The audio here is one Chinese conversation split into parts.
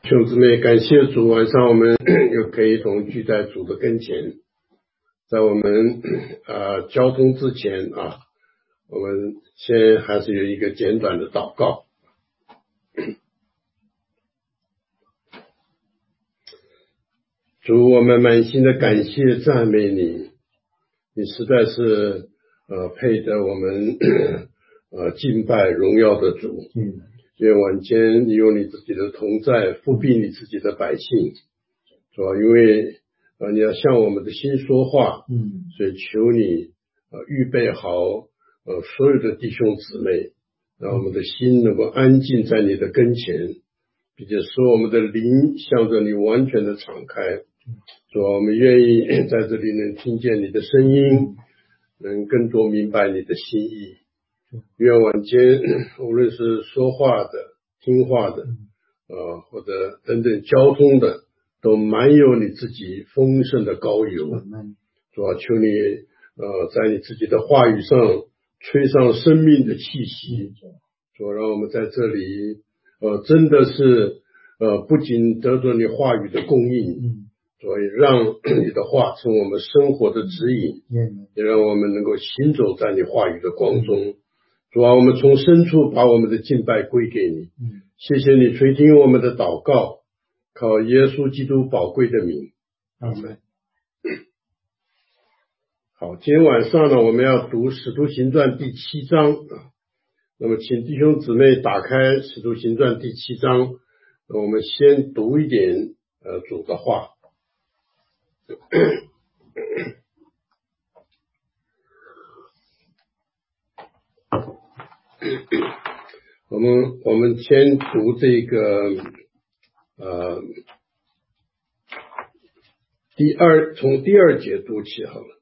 兄姊妹，感谢主，晚上我们又可以一同聚在主的跟前。在我们交通之前我们先还是有一个简短的祷告。主，我们满心的感谢赞美你，你实在是配得我们敬拜荣耀的主。愿晚间你有你自己的同在，复庇你自己的百姓，是吧？因为你要向我们的心说话，所以求你预备好所有的弟兄姊妹，让我们的心能够安静在你的跟前，并且使我们的灵向着你完全的敞开，是吧？我们愿意在这里能听见你的声音，能更多明白你的心意。愿晚间无论是说话的、听话的或者等等交通的，都满有你自己丰盛的膏油，主啊，求你在你自己的话语上吹上生命的气息，主啊，让我们在这里真的是不仅得着你话语的供应，所以让你的话成我们生活的指引，也让我们能够行走在你话语的光中。主啊，我们从深处把我们的敬拜归给你，谢谢你垂听我们的祷告，靠耶稣基督宝贵的名，阿们。好，今天晚上呢，我们要读使徒行传第7章那么请弟兄姊妹打开使徒行传第7章，我们先读一点主的话。我们先读这个从第二节读起好了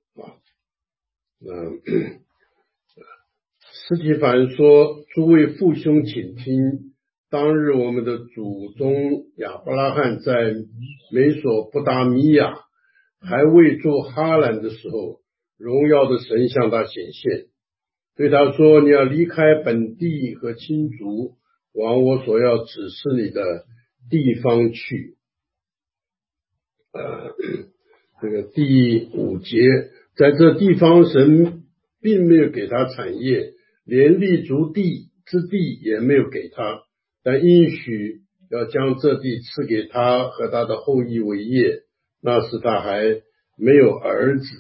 司提反说：诸位父兄请听，当日我们的祖宗亚伯拉罕在美索不达米亚还未做哈兰的时候，荣耀的神向他显现，对他说：你要离开本地和亲族，往我所要指示你的地方去。这个第5节，在这地方神并没有给他产业，连立足地之地也没有给他，但应许要将这地赐给他和他的后裔为业，那时他还没有儿子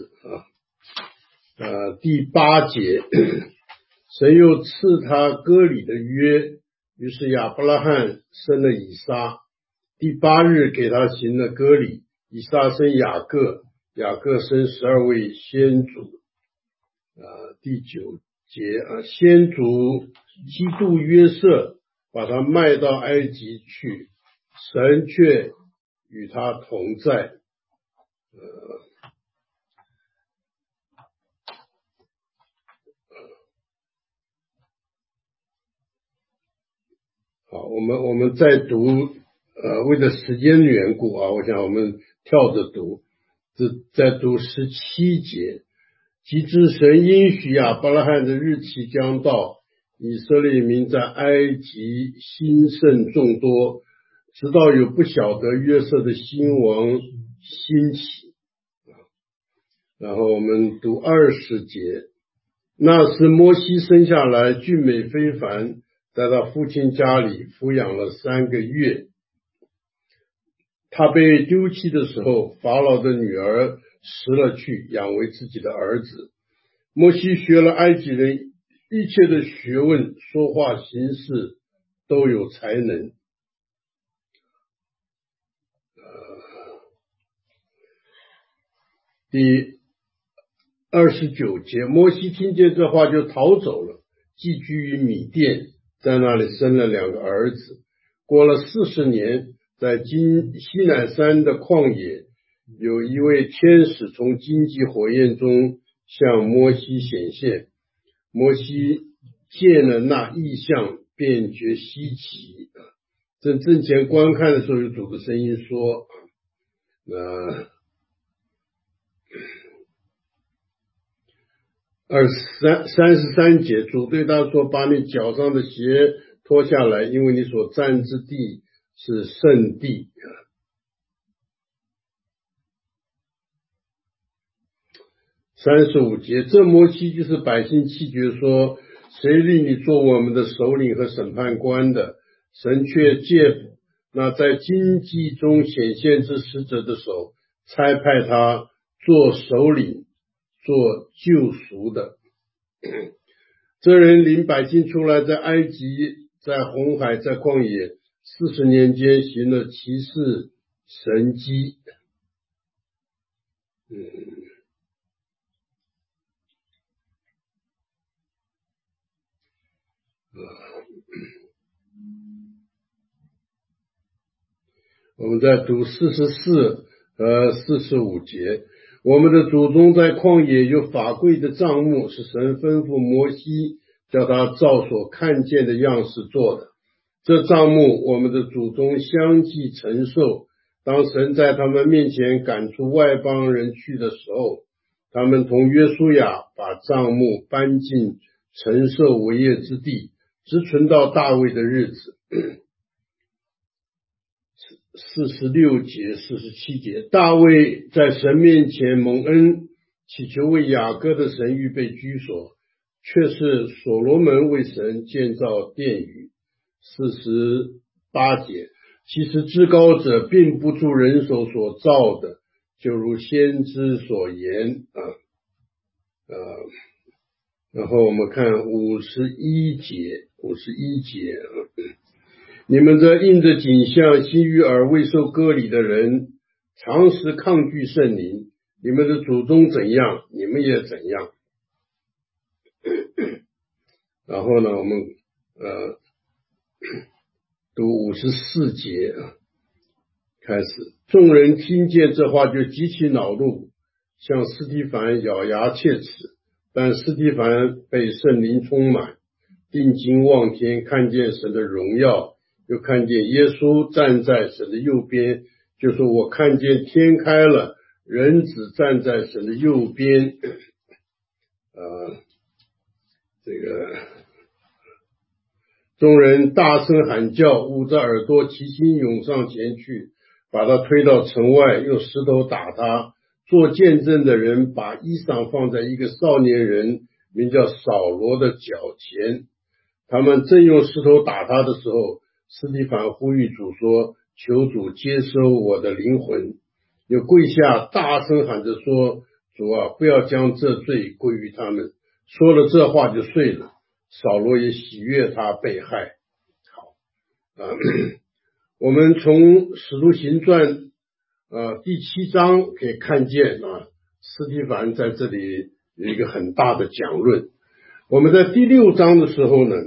第8节，神又赐他割礼的约，于是亚伯拉罕生了以撒，第8日给他行了割礼，以撒生雅各，雅各生12位先祖。第9节先祖基督约瑟把他卖到埃及去，神却与他同在。好，我们再读为了时间的缘故我想我们跳着读，再读17节。及至神应许亚伯拉罕的日期将到，以色列民在埃及兴盛众多，直到有不晓得约瑟的新王兴起。然后我们读20节。那时摩西生下来俊美非凡，在他父亲家里抚养了3个月。他被丢弃的时候，法老的女儿拾了去，养为自己的儿子。摩西学了埃及人一切的学问，说话行事都有才能。第29节，摩西听见这话就逃走了，寄居于米甸，在那里生了2个儿子。过了40年，在西乃山的旷野，有一位天使从荆棘火焰中向摩西显现，摩西见了那异象，便觉稀奇。正前观看的时候，有主的声音说33节，主对他说：把你脚上的鞋脱下来，因为你所站之地是圣地。35节，这摩西就是百姓弃绝说，谁立你做我们的首领和审判官的？神却借那在荆棘中显现之使者的手，差派他做首领，做救赎的。这人领百姓出来，在埃及，在红海，在旷野40年间行了奇事神迹。我们在读44和45节，我们的祖宗在旷野有法柜的帐幕，是神吩咐摩西叫他照所看见的样式做的。这帐幕我们的祖宗相继承受，当神在他们面前赶出外邦人去的时候，他们同约书亚把帐幕搬进承受为业之地，直存到大卫的日子。46节、47节，大卫在神面前蒙恩，祈求为雅各的神预备居所，却是所罗门为神建造殿宇。48节，其实至高者并不住人手所造的，就如先知所言然后我们看51节，你们这印着景象、心于耳未受割礼的人，常时抗拒圣灵，你们的祖宗怎样，你们也怎样。然后呢，我们读54节开始，众人听见这话就极其恼怒，向司提反咬牙切齿，但司提反被圣灵充满，定睛望天，看见神的荣耀，又看见耶稣站在神的右边，就说我看见天开了，人子站在神的右边。众人大声喊叫，捂着耳朵齐心涌上前去，把他推到城外，用石头打他。做见证的人把衣裳放在一个少年人名叫扫罗的脚前。他们正用石头打他的时候，司提反呼吁主说，求主接收我的灵魂，又跪下大声喊着说，主啊，不要将这罪归于他们。说了这话就睡了，扫罗也喜悦他被害。我们从使徒行传第7章可以看见司提反在这里有一个很大的讲论。我们在第6章的时候呢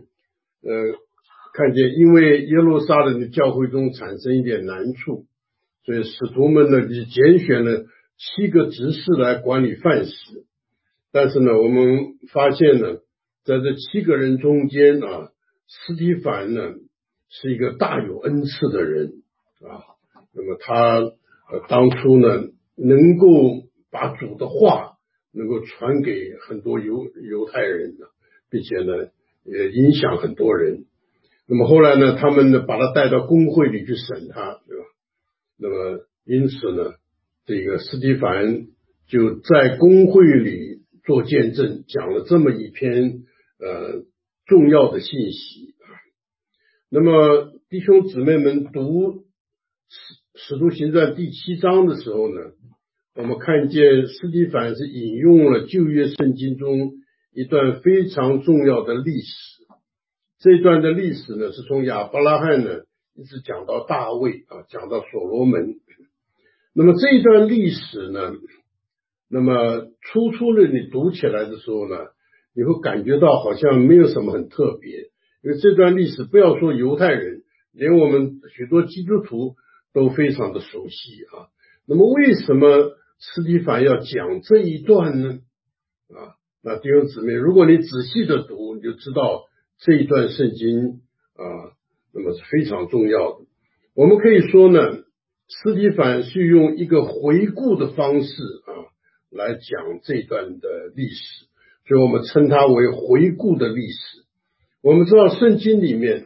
看见因为耶路撒冷的教会中产生一点难处，所以使徒们呢就拣选了7个执事来管理饭食。但是呢我们发现呢，在这7个人中间司提反呢是一个大有恩赐的人那么他当初呢能够把主的话能够传给很多犹太人并且呢也影响很多人。那么后来呢他们呢把他带到公会里去审他，对吧？那么因此呢这个司提反就在公会里做见证，讲了这么一篇重要的信息。那么弟兄姊妹们读使徒行传第7章的时候呢，我们看见司提反是引用了旧约圣经中一段非常重要的历史。这段的历史呢是从亚伯拉罕呢一直讲到大卫讲到所罗门。那么这一段历史呢，那么初呢你读起来的时候呢，你会感觉到好像没有什么很特别，因为这段历史不要说犹太人，连我们许多基督徒都非常的熟悉那么为什么司提反要讲这一段呢那弟兄姊妹，如果你仔细的读，你就知道这一段圣经那么是非常重要的。我们可以说呢，司提反是用一个回顾的方式来讲这段的历史，所以我们称它为回顾的历史。我们知道圣经里面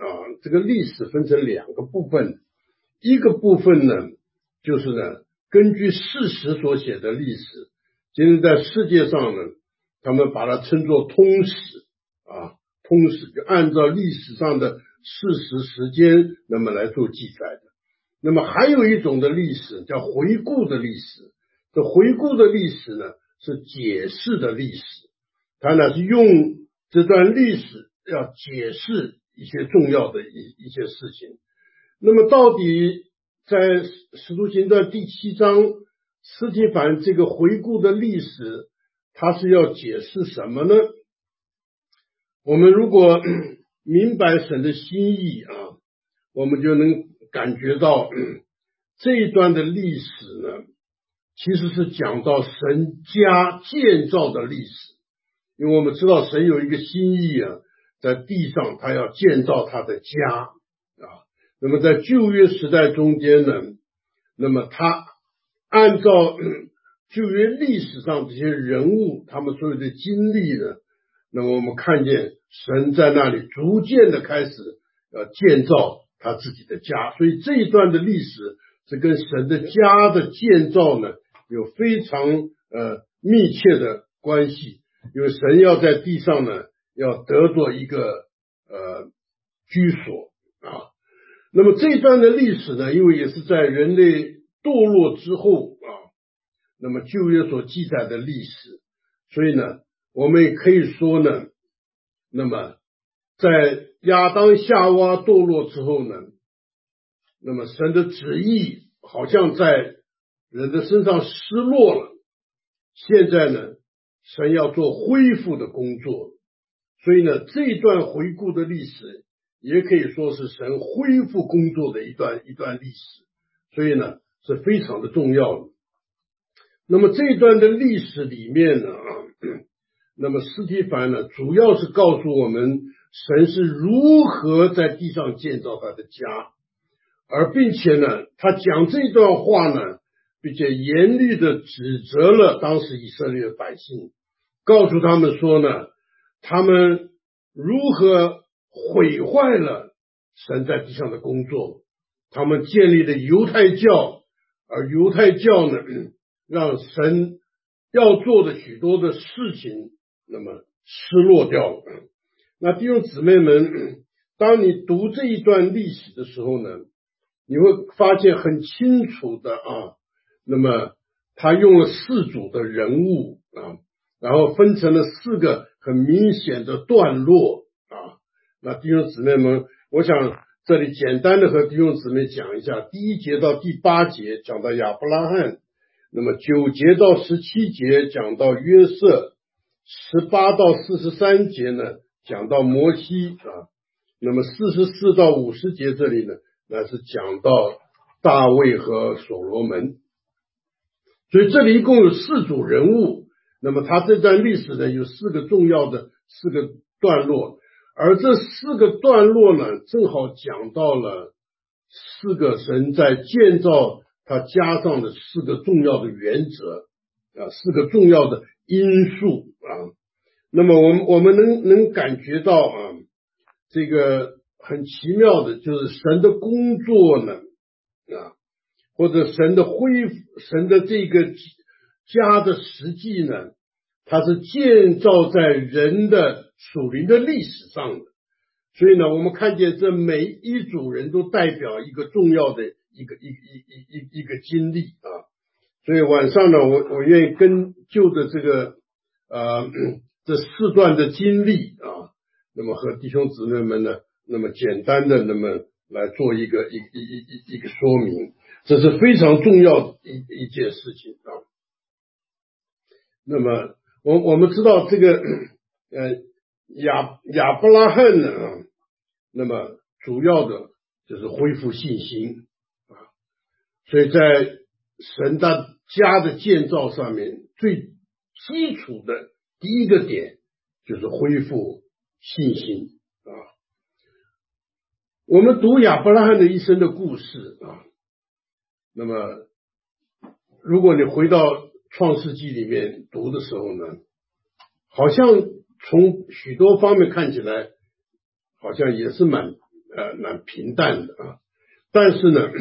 这个历史分成2个部分，一个部分呢，就是呢，根据事实所写的历史，今天在世界上呢，他们把它称作通史啊，通史就按照历史上的事实时间那么来做记载的。那么还有一种的历史叫回顾的历史，这回顾的历史呢是解释的历史，它呢是用这段历史要解释一些重要的一些事情。那么到底在使徒行传第7章，司提反这个回顾的历史，它是要解释什么呢？我们如果明白神的心意啊，我们就能感觉到这一段的历史呢，其实是讲到神家建造的历史。因为我们知道神有一个心意啊，在地上他要建造他的家啊。那么在旧约时代中间呢，那么他按照旧约历史上这些人物他们所有的经历呢，那么我们看见神在那里逐渐的开始建造他自己的家。所以这一段的历史是跟神的家的建造呢有非常密切的关系。因为神要在地上呢要得着一个居所啊。那么这一段的历史呢，因为也是在人类堕落之后啊，那么旧约所记载的历史，所以呢我们也可以说呢，那么在亚当夏娃堕落之后呢，那么神的旨意好像在人的身上失落了，现在呢神要做恢复的工作。所以呢这一段回顾的历史也可以说是神恢复工作的一段历史，所以呢是非常的重要的。那么这一段的历史里面呢那么司提反呢主要是告诉我们神是如何在地上建造他的家，而并且呢他讲这段话呢，并且严厉的指责了当时以色列的百姓，告诉他们说呢，他们如何毁坏了神在地上的工作，他们建立了犹太教，而犹太教呢让神要做的许多的事情那么失落掉了。那弟兄姊妹们，当你读这一段历史的时候呢，你会发现很清楚的啊，那么他用了4组的人物啊，然后分成了4个很明显的段落啊。那弟兄姊妹们，我想这里简单的和弟兄姊妹讲一下，第1节到第8节讲到亚伯拉罕，那么9节到17节讲到约瑟，18到43节呢讲到摩西啊，那么44到50节这里呢，那是讲到大卫和所罗门。所以这里一共有4组人物，那么他这段历史呢有4个重要的4个段落，而这4个段落呢正好讲到了4个神在建造他家上的4个重要的原则啊，4个重要的因素啊。那么我们能感觉到啊，这个很奇妙的就是神的工作呢啊，或者神的这个家的实际呢，它是建造在人的属灵的历史上的。所以呢我们看见这每一组人都代表一个重要的一个经历啊。所以晚上呢我愿意跟就着这个这4段的经历啊，那么和弟兄姊妹们呢那么简单的那么来做一个说明，这是非常重要的一件事情啊。那么我们知道这个亚伯拉罕呢那么主要的就是恢复信心啊。所以在神的家的建造上面，最基础的第一个点就是恢复信心啊。我们读亚伯拉罕的一生的故事啊，那么如果你回到创世纪里面读的时候呢，好像从许多方面看起来好像也是蛮蛮平淡的啊。但是呢，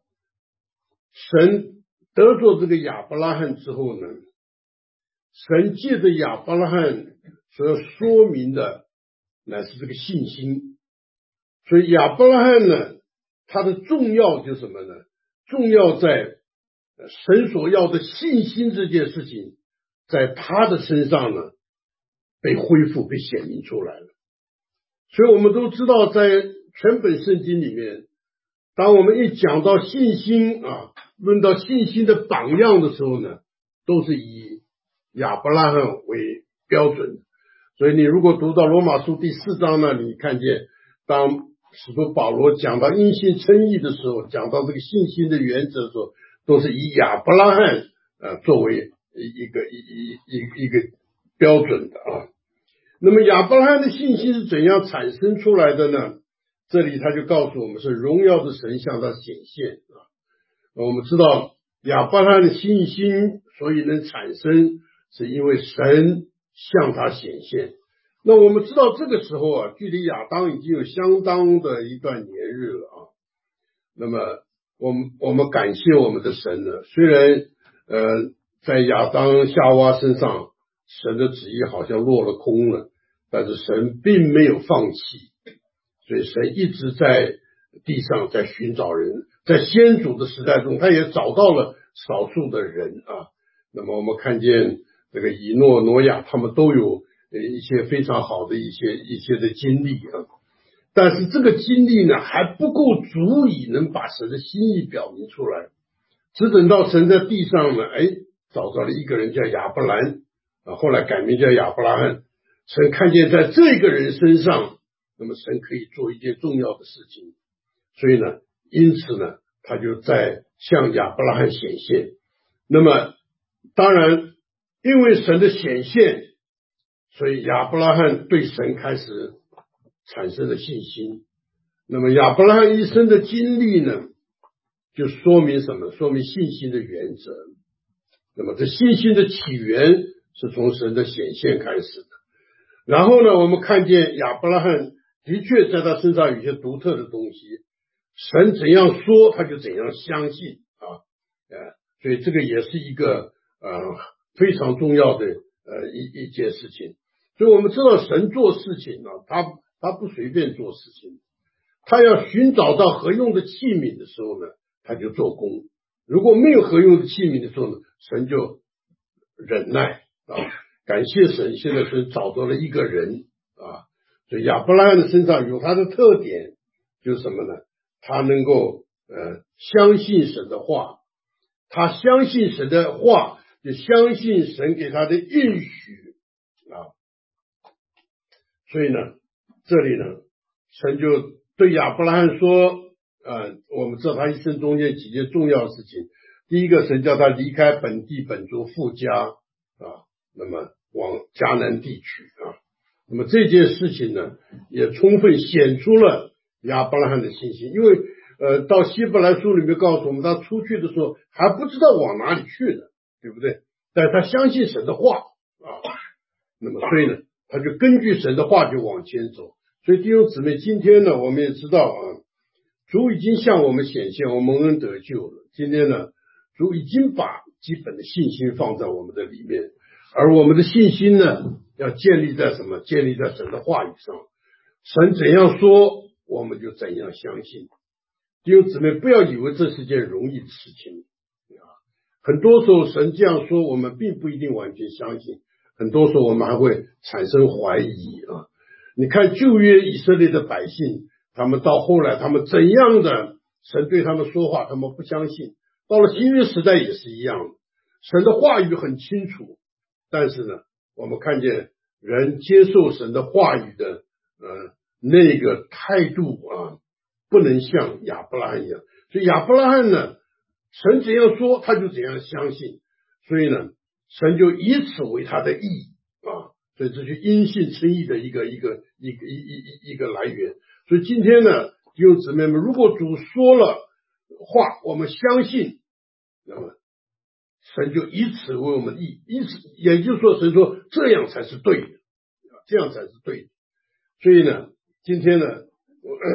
神得着这个亚伯拉罕之后呢，神借着亚伯拉罕所要说明的乃是这个信心。所以亚伯拉罕呢，他的重要就是什么呢？重要在神所要的信心这件事情，在他的身上呢被恢复、被显明出来了。所以我们都知道，在全本圣经里面，当我们一讲到信心啊，论到信心的榜样的时候呢，都是以亚伯拉罕为标准。所以你如果读到罗马书第4章呢，你看见当使徒保罗讲到因信称义的时候，讲到这个信心的原则的时候，都是以亚伯拉罕作为一个标准的啊。那么亚伯拉罕的信心是怎样产生出来的呢？这里他就告诉我们是荣耀的神向他显现啊。我们知道亚伯拉罕的信心所以能产生，是因为神向他显现。那我们知道这个时候啊，距离亚当已经有相当的一段年日了啊。那么我们感谢我们的神呢，虽然在亚当夏娃身上神的旨意好像落了空了，但是神并没有放弃，所以神一直在地上在寻找人。在先祖的时代中，他也找到了少数的人啊。那么我们看见这个以诺、挪亚，他们都有一些非常好的一些的经历啊。但是这个经历呢，还不够足以能把神的心意表明出来。只等到神在地上呢，找到了一个人叫亚伯兰啊，后来改名叫亚伯拉罕。神看见在这个人身上，那么神可以做一件重要的事情，所以呢，因此呢，他就在向亚伯拉罕显现。那么当然因为神的显现，所以亚伯拉罕对神开始产生了信心。那么亚伯拉罕一生的经历呢，就说明什么？说明信心的原则。那么这信心的起源是从神的显现开始的。然后呢，我们看见亚伯拉罕的确在他身上有些独特的东西，神怎样说他就怎样相信啊，所以这个也是一个非常重要的一件事情。所以我们知道神做事情呢，他不随便做事情，他要寻找到合用的器皿的时候呢，他就做工。如果没有合用的器皿的时候呢，神就忍耐啊。感谢神，现在神找到了一个人啊。所以亚伯拉罕的身上有他的特点，就是什么呢？他能够相信神的话，他相信神的话，就相信神给他的应许啊。所以呢，这里呢，神就对亚伯拉罕说，我们知道他一生中间几件重要的事情。第一个，神叫他离开本地本族父家啊，那么往迦南地区啊。那么这件事情呢，也充分显出了亚伯拉罕的信心。因为到希伯来书里面告诉我们，他出去的时候还不知道往哪里去呢，对不对？但是他相信神的话啊。那么所以呢，他就根据神的话就往前走。所以弟兄姊妹，今天呢，我们也知道啊，主已经向我们显现，我们恩得救了。今天呢，主已经把基本的信心放在我们的里面，而我们的信心呢，要建立在什么？建立在神的话语上。神怎样说，我们就怎样相信。弟兄姊妹，不要以为这是件容易的事情啊。很多时候神这样说，我们并不一定完全相信，很多时候我们还会产生怀疑啊。你看旧约以色列的百姓，他们到后来他们怎样的神对他们说话，他们不相信。到了新约时代也是一样的，神的话语很清楚，但是呢，我们看见人接受神的话语的那个态度啊，不能像亚伯拉罕一样。所以亚伯拉罕呢，神怎样说他就怎样相信，所以呢，神就以此为他的义啊。所以这是因信称义的一个来源。所以今天呢，弟兄姊妹们，如果主说了话，我们相信，那么神就以此为我们义，因此也就是说，神说这样才是对的，这样才是对的。所以呢，今天呢，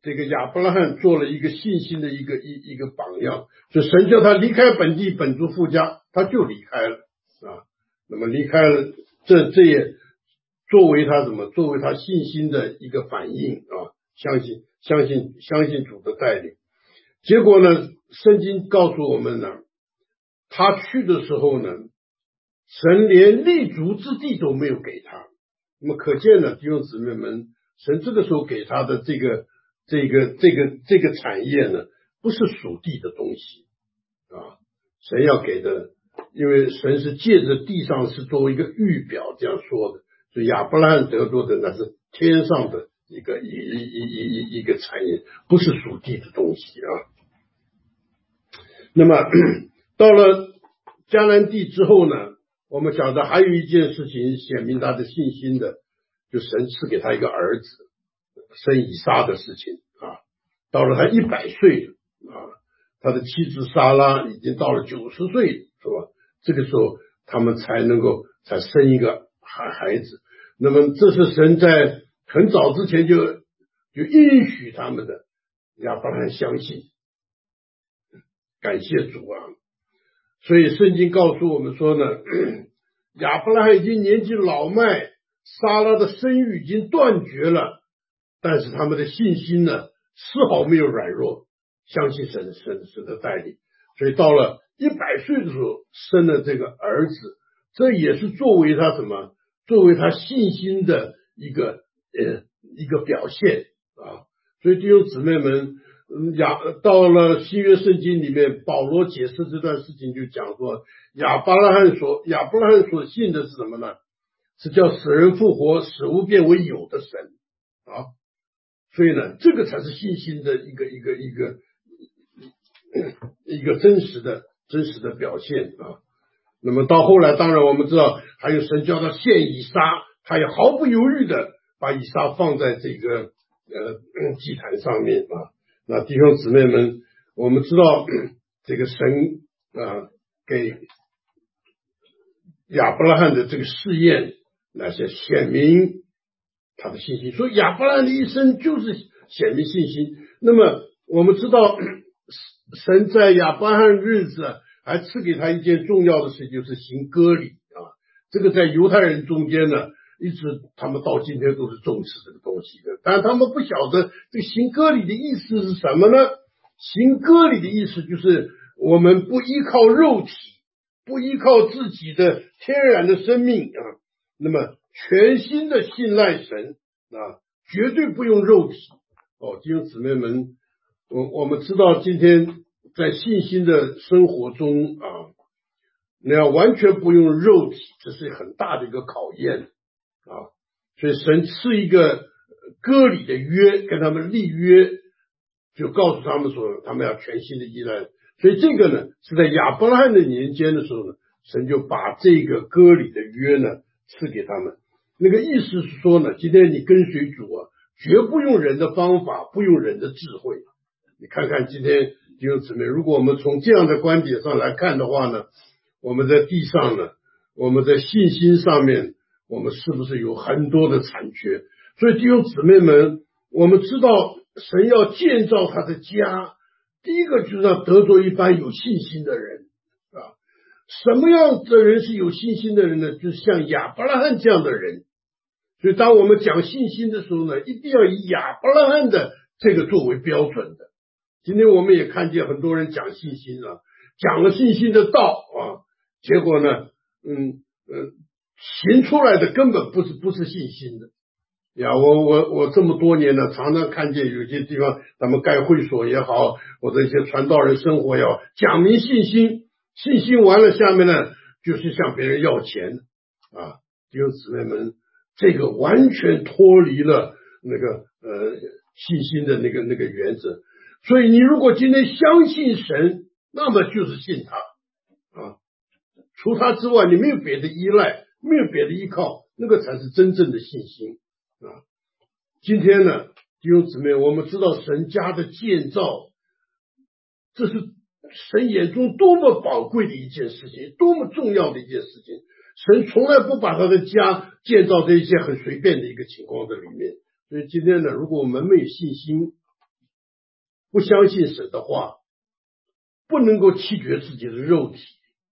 这个亚伯拉罕做了一个信心的一个榜样，所以神叫他离开本地本族父家，他就离开了啊。那么离开了，这也作为他作为他信心的一个反应啊，相信主的带领。结果呢，圣经告诉我们呢，他去的时候呢，神连立足之地都没有给他。那么可见呢，弟兄姊妹们，神这个时候给他的这个产业呢，不是属地的东西啊，神要给的，因为神是借着地上是作为一个预表这样说的，所以亚伯拉罕得着的那是天上的一个产业，不是属地的东西啊。那么到了迦南地之后呢，我们晓得还有一件事情显明他的信心的，就神赐给他一个儿子，生以撒的事情啊。到了他100岁啊，他的妻子撒拉已经到了90岁，是吧？这个时候他们才生一个孩子。那么这是神在很早之前就应许他们的，亚伯拉罕相信，感谢主啊！所以圣经告诉我们说呢，亚伯拉罕已经年纪老迈，撒拉的生育已经断绝了，但是他们的信心呢，丝毫没有软弱，相信神的带领，所以到了100岁的时候生了这个儿子，这也是作为他作为他信心的一个表现啊。所以弟兄姊妹们，到了新约圣经里面，保罗解释这段事情就讲说，亚伯拉罕所信的是什么呢？是叫死人复活，使无变为有的神啊。所以呢，这个才是信心的一个真实的表现啊。那么到后来，当然我们知道还有神叫他献以撒，他也毫不犹豫的把以撒放在这个祭坛上面啊。那弟兄姊妹们，我们知道这个神给亚伯拉罕的这个试验，那些显明他的信心，所以亚伯拉罕的一生就是显明信心。那么我们知道神在亚伯拉罕日子还赐给他一件重要的事，就是行割礼啊。这个在犹太人中间呢，一直他们到今天都是重视这个东西的，但他们不晓得这个行割礼的意思是什么呢？行割礼的意思就是我们不依靠肉体，不依靠自己的天然的生命啊，那么全心的信赖神啊，绝对不用肉体哦。弟兄姊妹们，我们知道今天在信心的生活中啊，你要完全不用肉体，这是很大的一个考验啊。所以神赐一个割礼的约，跟他们立约，就告诉他们说他们要全心的依赖。所以这个呢，是在亚伯拉罕的年间的时候呢，神就把这个割礼的约呢赐给他们。那个意思是说呢，今天你跟随主啊，绝不用人的方法，不用人的智慧。你看看今天弟兄姊妹，如果我们从这样的观点上来看的话呢，我们在地上呢，我们在信心上面，我们是不是有很多的残缺？所以弟兄姊妹们，我们知道神要建造他的家，第一个就是要得着一般有信心的人啊。什么样的人是有信心的人呢？就是像亚伯拉罕这样的人。所以当我们讲信心的时候呢，一定要以亚伯拉罕的这个作为标准的。今天我们也看见很多人讲信心啊，讲了信心的道啊，结果呢行出来的根本不是信心的呀。我这么多年呢，常常看见有些地方咱们盖会所也好，或者一些传道人生活也好，讲明信心，信心完了下面呢就是向别人要钱啊。弟兄姊妹们，这个完全脱离了那个信心的那个原则。所以你如果今天相信神，那么就是信他啊，除他之外你没有别的依赖，没有别的依靠，那个才是真正的信心啊。今天呢，弟兄姊妹，我们知道神家的建造，这是神眼中多么宝贵的一件事情，多么重要的一件事情。神从来不把他的家建造在一些很随便的一个情况的里面。所以今天呢，如果我们没有信心， 不相信神的话，不能够弃绝自己的肉体，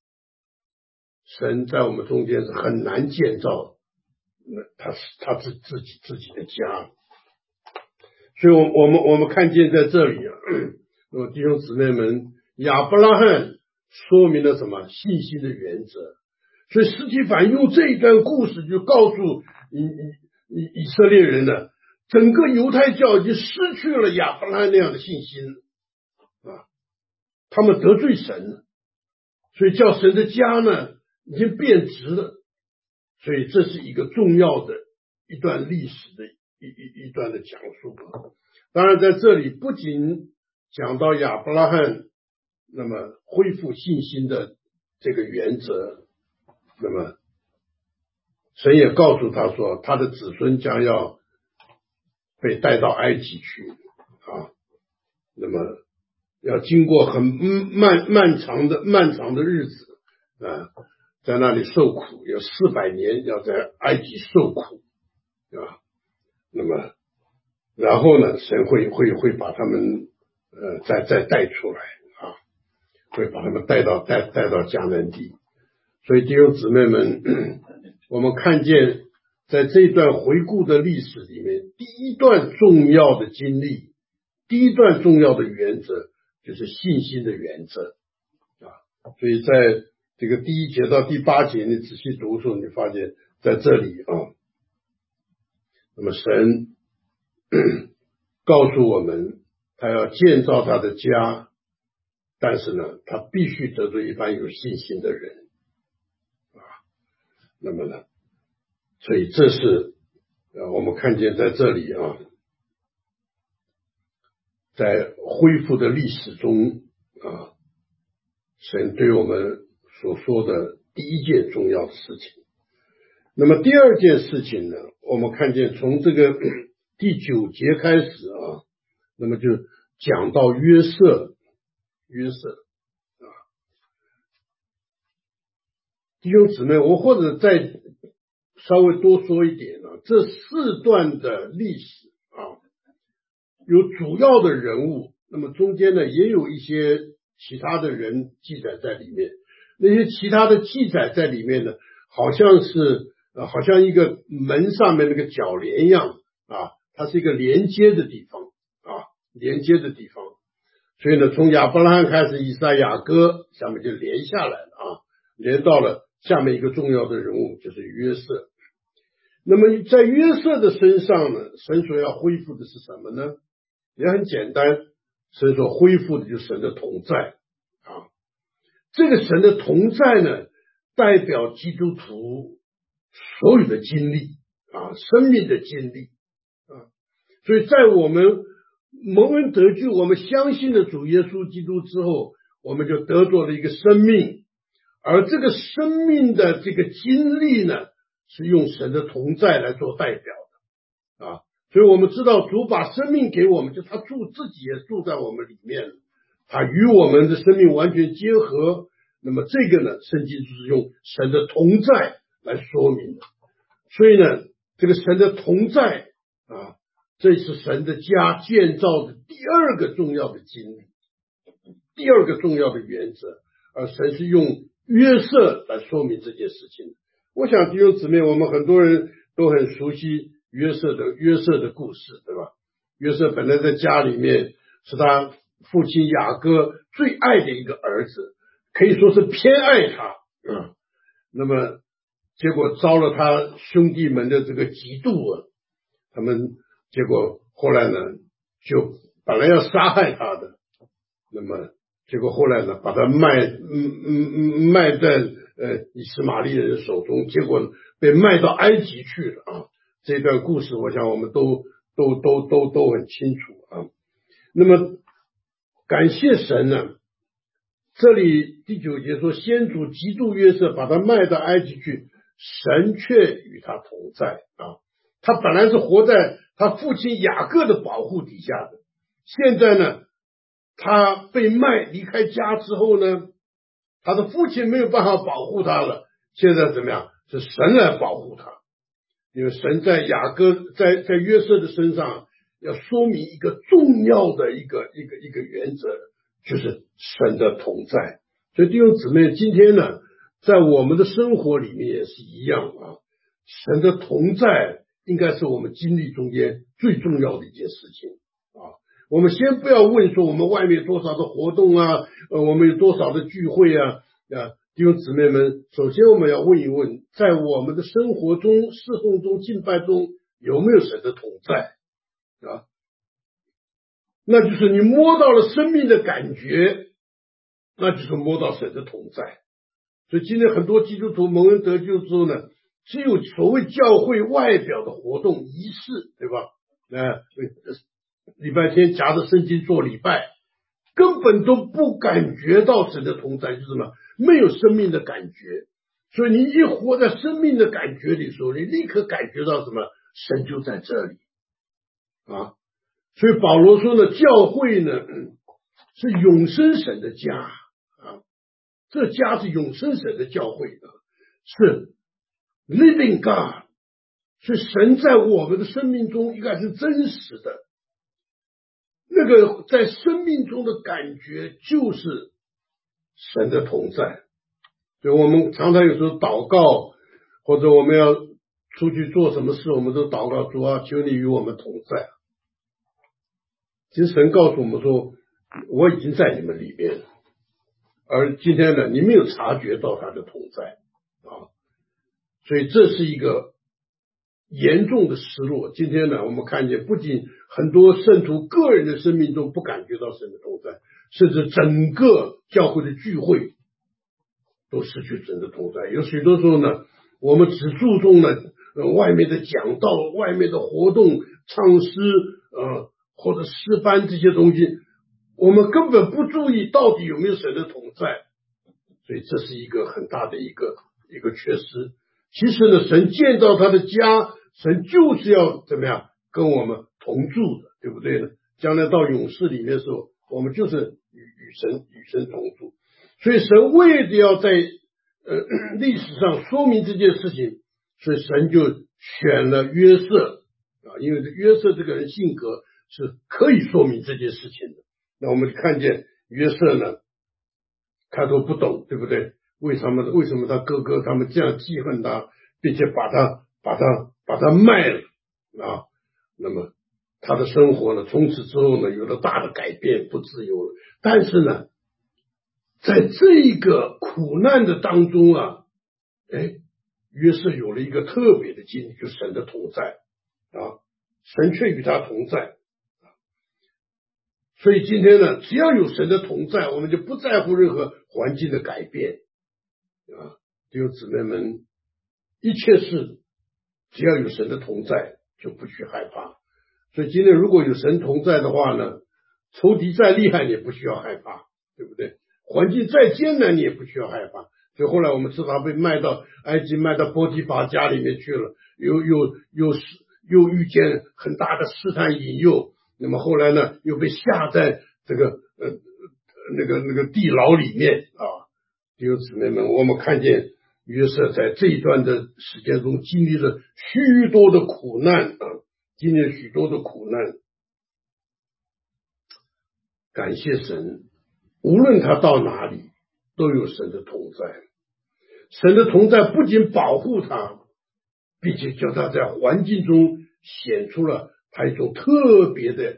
神在我们中间是很难建造他自己的家。所以我们看见在这里弟兄姊妹们，亚伯拉罕说明了什么？信心的原则。所以司提反用这一段故事就告诉以色列人呢，整个犹太教已经失去了亚伯拉罕那样的信心啊，他们得罪神了，所以叫神的家呢已经变质了。所以这是一个重要的一段历史的一段的讲述。当然在这里不仅讲到亚伯拉罕那么恢复信心的这个原则，那么神也告诉他说，他的子孙将要被带到埃及去啊，那么要经过很漫长的日子啊，在那里受苦，有400年要在埃及受苦啊。那么然后呢，神会把他们再带出来啊，会把他们带到迦南地。所以弟兄姊妹们，我们看见在这段回顾的历史里面，第一段重要的经历，第一段重要的原则就是信心的原则啊。所以在这个第1节到第8节你仔细读的时候，你发现在这里啊，那么神告诉我们他要建造他的家，但是呢他必须得罪一般有信心的人啊。那么呢，所以这是我们看见在这里啊，在恢复的历史中啊，神对我们所说的第一件重要的事情。那么第二件事情呢，我们看见从这个第9节开始啊，那么就讲到约瑟啊。弟兄姊妹，我或者再稍微多说一点啊，这4段的历史啊，有主要的人物，那么中间呢也有一些其他的人记载在里面。那些其他的记载在里面呢，好像一个门上面那个角帘一样啊，它是一个连接的地方啊，连接的地方。所以呢，从亚伯拉罕开始，以撒、雅各下面就连下来了啊，连到了下面一个重要的人物，就是约瑟。那么在约瑟的身上呢，神所要恢复的是什么呢？也很简单，神所恢复的就是神的同在啊。这个神的同在呢，代表基督徒所有的经历啊，生命的经历啊。所以在我们蒙恩得救，我们相信了主耶稣基督之后，我们就得着了一个生命，而这个生命的这个经历呢，是用神的同在来做代表的啊。所以我们知道主把生命给我们，就他自己也住在我们里面，他与我们的生命完全结合。那么这个呢，圣经就是用神的同在来说明的。所以呢，这个神的同在啊，这是神的家建造的第二个重要的经历，第二个重要的原则，而神是用约瑟来说明这件事情。我想弟兄姊妹，我们很多人都很熟悉约瑟的故事，对吧？约瑟本来在家里面是他父亲雅各最爱的一个儿子，可以说是偏爱他那么结果遭了他兄弟们的这个嫉妒啊，他们结果后来呢，就本来要杀害他的，那么结果后来呢，把他卖在以实玛利人手中，结果被卖到埃及去了啊。这段故事我想我们都很清楚啊。那么感谢神呢，这里第9节说，先祖嫉妒约瑟，把他卖到埃及去，神却与他同在啊。他本来是活在他父亲雅各的保护底下的，现在呢，他被卖离开家之后呢，他的父亲没有办法保护他了，现在怎么样？是神来保护他，因为神在雅各在约瑟的身上要说明一个重要的一个原则，就是神的同在。所以弟兄姊妹，今天呢，在我们的生活里面也是一样啊，神的同在应该是我们经历中间最重要的一件事情啊。我们先不要问说我们外面有多少的活动啊，我们有多少的聚会啊，弟兄姊妹们，首先我们要问一问，在我们的生活中、侍奉中、敬拜中，有没有神的同在啊？那就是你摸到了生命的感觉，那就是摸到神的同在。所以今天很多基督徒蒙恩得救之后呢，只有所谓教会外表的活动仪式，对吧？礼拜天夹着圣经做礼拜，根本都不感觉到神的同在，就是什么？没有生命的感觉。所以你一活在生命的感觉里的时候，你立刻感觉到什么？神就在这里啊！所以保罗说呢，教会呢是永生神的家啊，这家是永生神的教会的，是 living God， 是神在我们的生命中应该是真实的。那个在生命中的感觉就是神的同在。所以我们常常有时候祷告，或者我们要出去做什么事，我们都祷告主啊，求你与我们同在。其实神告诉我们说，我已经在你们里面，而今天呢，你没有察觉到他的同在啊，所以这是一个严重的失落。今天呢，我们看见不仅很多圣徒个人的生命中不感觉到神的同在，甚至整个教会的聚会都失去神的同在。有许多时候呢，我们只注重了外面的讲道、外面的活动、唱诗或者诗班这些东西，我们根本不注意到底有没有神的同在。所以这是一个很大的一个缺失。其实呢，神建造他的家，神就是要怎么样跟我们同住的，对不对呢？将来到永世里面的时候，我们就是与神同住。所以神为了要在历史上说明这件事情，所以神就选了约瑟啊，因为约瑟这个人性格是可以说明这件事情的。那我们看见约瑟呢，开头不懂，对不对？为什么他哥哥他们这样记恨他，并且把他卖了啊？那么他的生活呢，从此之后呢，有了大的改变，不自由了。但是呢，在这个苦难的当中啊，约瑟有了一个特别的经历，就是神的同在啊，神却与他同在。所以今天呢，只要有神的同在，我们就不在乎任何环境的改变啊，弟兄姊妹们，一切事只要有神的同在，就不去害怕。所以今天如果有神同在的话呢，仇敌再厉害你也不需要害怕，对不对？环境再艰难你也不需要害怕。所以后来我们知道他被卖到埃及，卖到波提乏家里面去了，又遇见很大的试探引诱，那么后来呢，又被下在这个那个地牢里面啊。弟兄姊妹们，我们看见约瑟在这一段的时间中经历了许多的苦难啊，经历了许多的苦难。感谢神，无论他到哪里，都有神的同在。神的同在不仅保护他，并且叫他在环境中显出了他一种特别的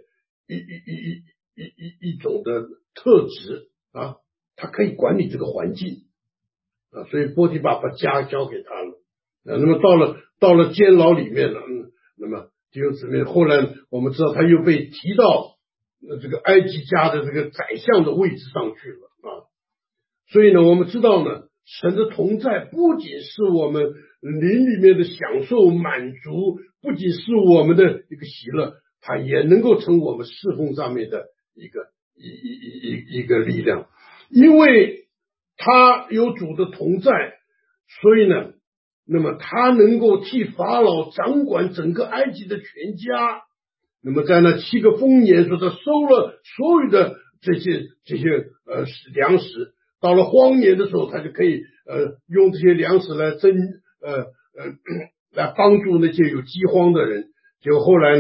一种的特质啊，他可以管理这个环境啊，所以波提乏把家交给他了。那么到了监牢里面了，那么弟兄姊妹，后来我们知道他又被提到这个埃及家的这个宰相的位置上去了啊。所以呢，我们知道呢，神的同在不仅是我们灵里面的享受满足，不仅是我们的一个喜乐，它也能够成我们侍奉上面的一个力量。因为他有主的同在，所以呢，那么他能够替法老掌管整个埃及的全家。那么在那7个丰年说，他收了所有的这些粮食，到了荒年的时候，他就可以用这些粮食来来帮助那些有饥荒的人。结果后来呢，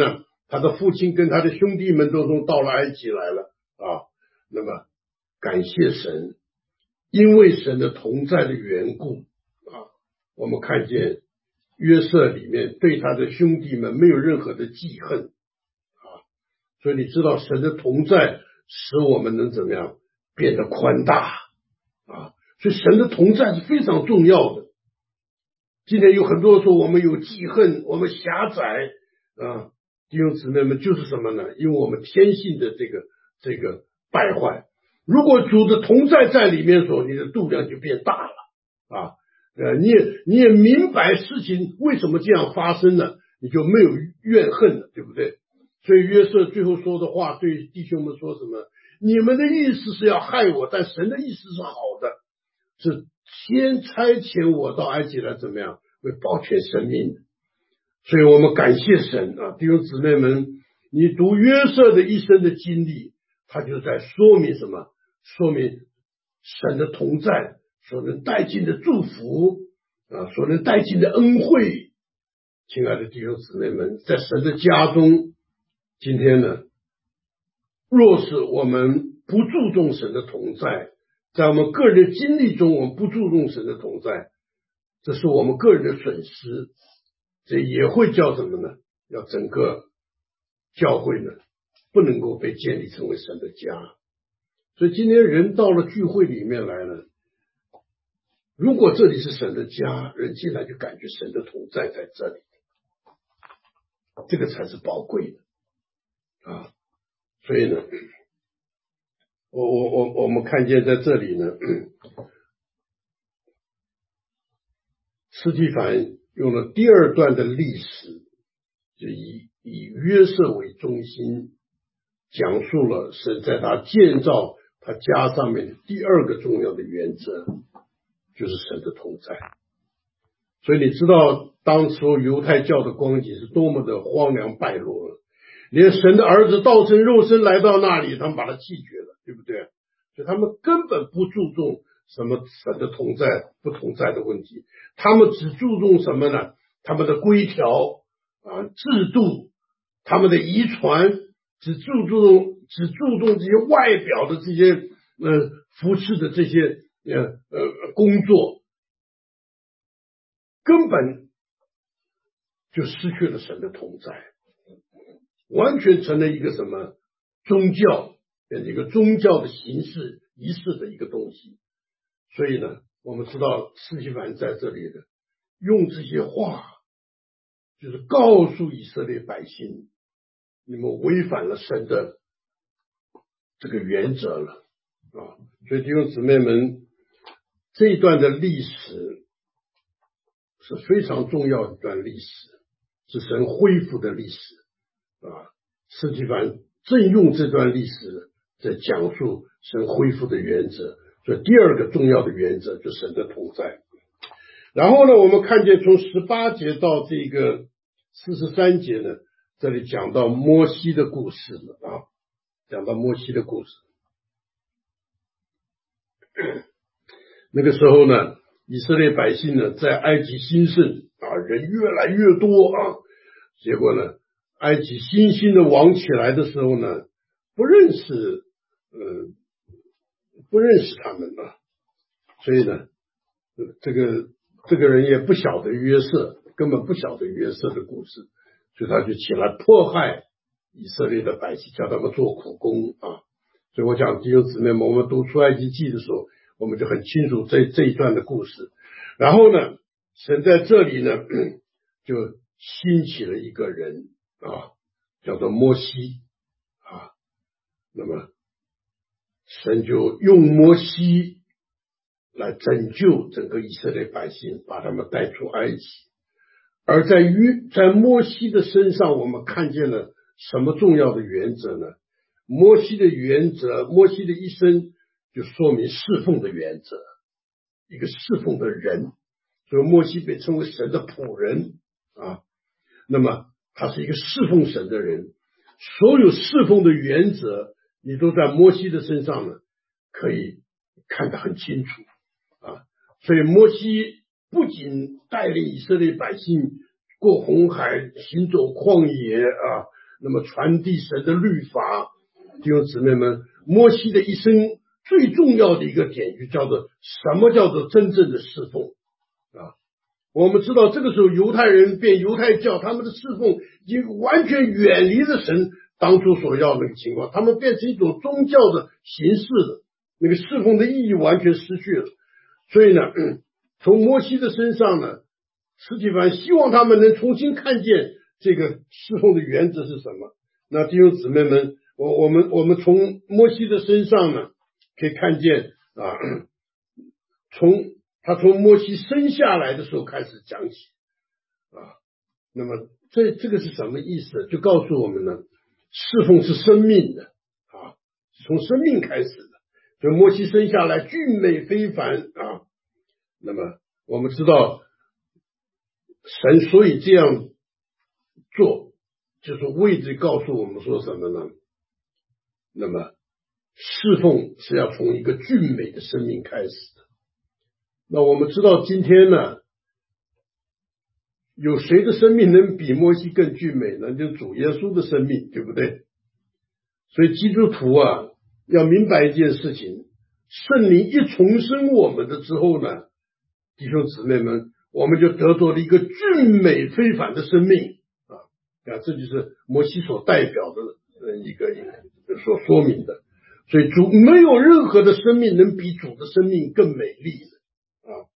他的父亲跟他的兄弟们都到了埃及来了啊。那么感谢神，因为神的同在的缘故啊，我们看见约瑟里面对他的兄弟们没有任何的记恨啊。所以你知道神的同在使我们能怎么样变得宽大啊。所以神的同在是非常重要的。今天有很多人说我们有记恨，我们狭窄啊，弟兄姊妹们，就是什么呢？因为我们天性的这个败坏。如果主的同在在里面的时候，你的度量就变大了啊。你也明白事情为什么这样发生了，你就没有怨恨了，对不对？所以约瑟最后说的话对弟兄们说什么？你们的意思是要害我，但神的意思是好的，是先差遣我到埃及来怎么样为保全生命的。所以我们感谢神啊，弟兄姊妹们，你读约瑟的一生的经历，他就在说明什么？说明神的同在所能带进的祝福啊，所能带进的恩惠。亲爱的弟兄姊妹们，在神的家中，今天呢，若是我们不注重神的同在，在我们个人的经历中，我们不注重神的同在，这是我们个人的损失，这也会叫什么呢？要整个教会呢，不能够被建立成为神的家。所以今天人到了聚会里面来了，如果这里是神的家，人进来就感觉神的同在在这里，这个才是宝贵的啊。所以呢，我们看见在这里呢，司提反用了第二段的历史，就以约瑟为中心，讲述了神在他建造他家上面的第二个重要的原则，就是神的同在。所以你知道当时犹太教的光景是多么的荒凉败落了，连神的儿子道成肉身来到那里，他们把他弃绝了，对不对？所以他们根本不注重什么神的同在不同在的问题，他们只注重什么呢？他们的规条啊、制度，他们的遗传，只注重这些外表的这些服饰的这些工作，根本就失去了神的同在，完全成了一个什么宗教，一个宗教的形式仪式的一个东西。所以呢，我们知道司提反在这里的用这些话，就是告诉以色列百姓，你们违反了神的这个原则了啊！所以弟兄姊妹们，这一段的历史是非常重要的一段历史，是神恢复的历史啊。司提反正用这段历史在讲述神恢复的原则，所以第二个重要的原则就是神的同在。然后呢，我们看见从18节到这个43节呢，这里讲到摩西的故事了啊，讲到摩西的故事。那个时候呢，以色列百姓呢在埃及兴盛啊，人越来越多啊，结果呢，埃及新兴的王起来的时候呢，不认识他们啊，所以呢，这个人也不晓得约瑟，根本不晓得约瑟的故事，所以他就起来迫害以色列的百姓，叫他们做苦工啊。所以我讲弟兄姊妹们，我们读出埃及记的时候，我们就很清楚这一段的故事。然后呢，神在这里呢就兴起了一个人啊，叫做摩西啊。那么神就用摩西来拯救整个以色列百姓，把他们带出埃及。而在摩西的身上，我们看见了什么重要的原则呢？摩西的原则，摩西的一生就说明侍奉的原则，一个侍奉的人，所以摩西被称为神的仆人啊。那么他是一个侍奉神的人，所有侍奉的原则，你都在摩西的身上呢，可以看得很清楚啊。所以摩西不仅带领以色列百姓过红海，行走旷野啊， 那么传递神的律法。弟兄姊妹们，摩西的一生最重要的一个点就叫做什么叫做真正的侍奉啊？我们知道这个时候犹太人变犹太教，他们的侍奉已经完全远离了神当初所要的那个情况，他们变成一种宗教的形式的，那个侍奉的意义完全失去了。所以呢，从摩西的身上呢，司提反希望他们能重新看见这个侍奉的原则是什么。那弟兄姊妹们，我们从摩西的身上呢，可以看见啊，从摩西生下来的时候开始讲起啊。那么这个是什么意思？就告诉我们呢，侍奉是生命的啊，从生命开始的。所以摩西生下来俊美非凡啊。那么我们知道神所以这样做，就是为着告诉我们说什么呢？那么侍奉是要从一个俊美的生命开始的。那我们知道今天呢，有谁的生命能比摩西更俊美呢？就主耶稣的生命，对不对？所以基督徒啊，要明白一件事情，圣灵一重生我们的之后呢，弟兄姊妹们，我们就得到了一个俊美非凡的生命啊！这就是摩西所代表的一个所说明的。所以主没有任何的生命能比主的生命更美丽的啊！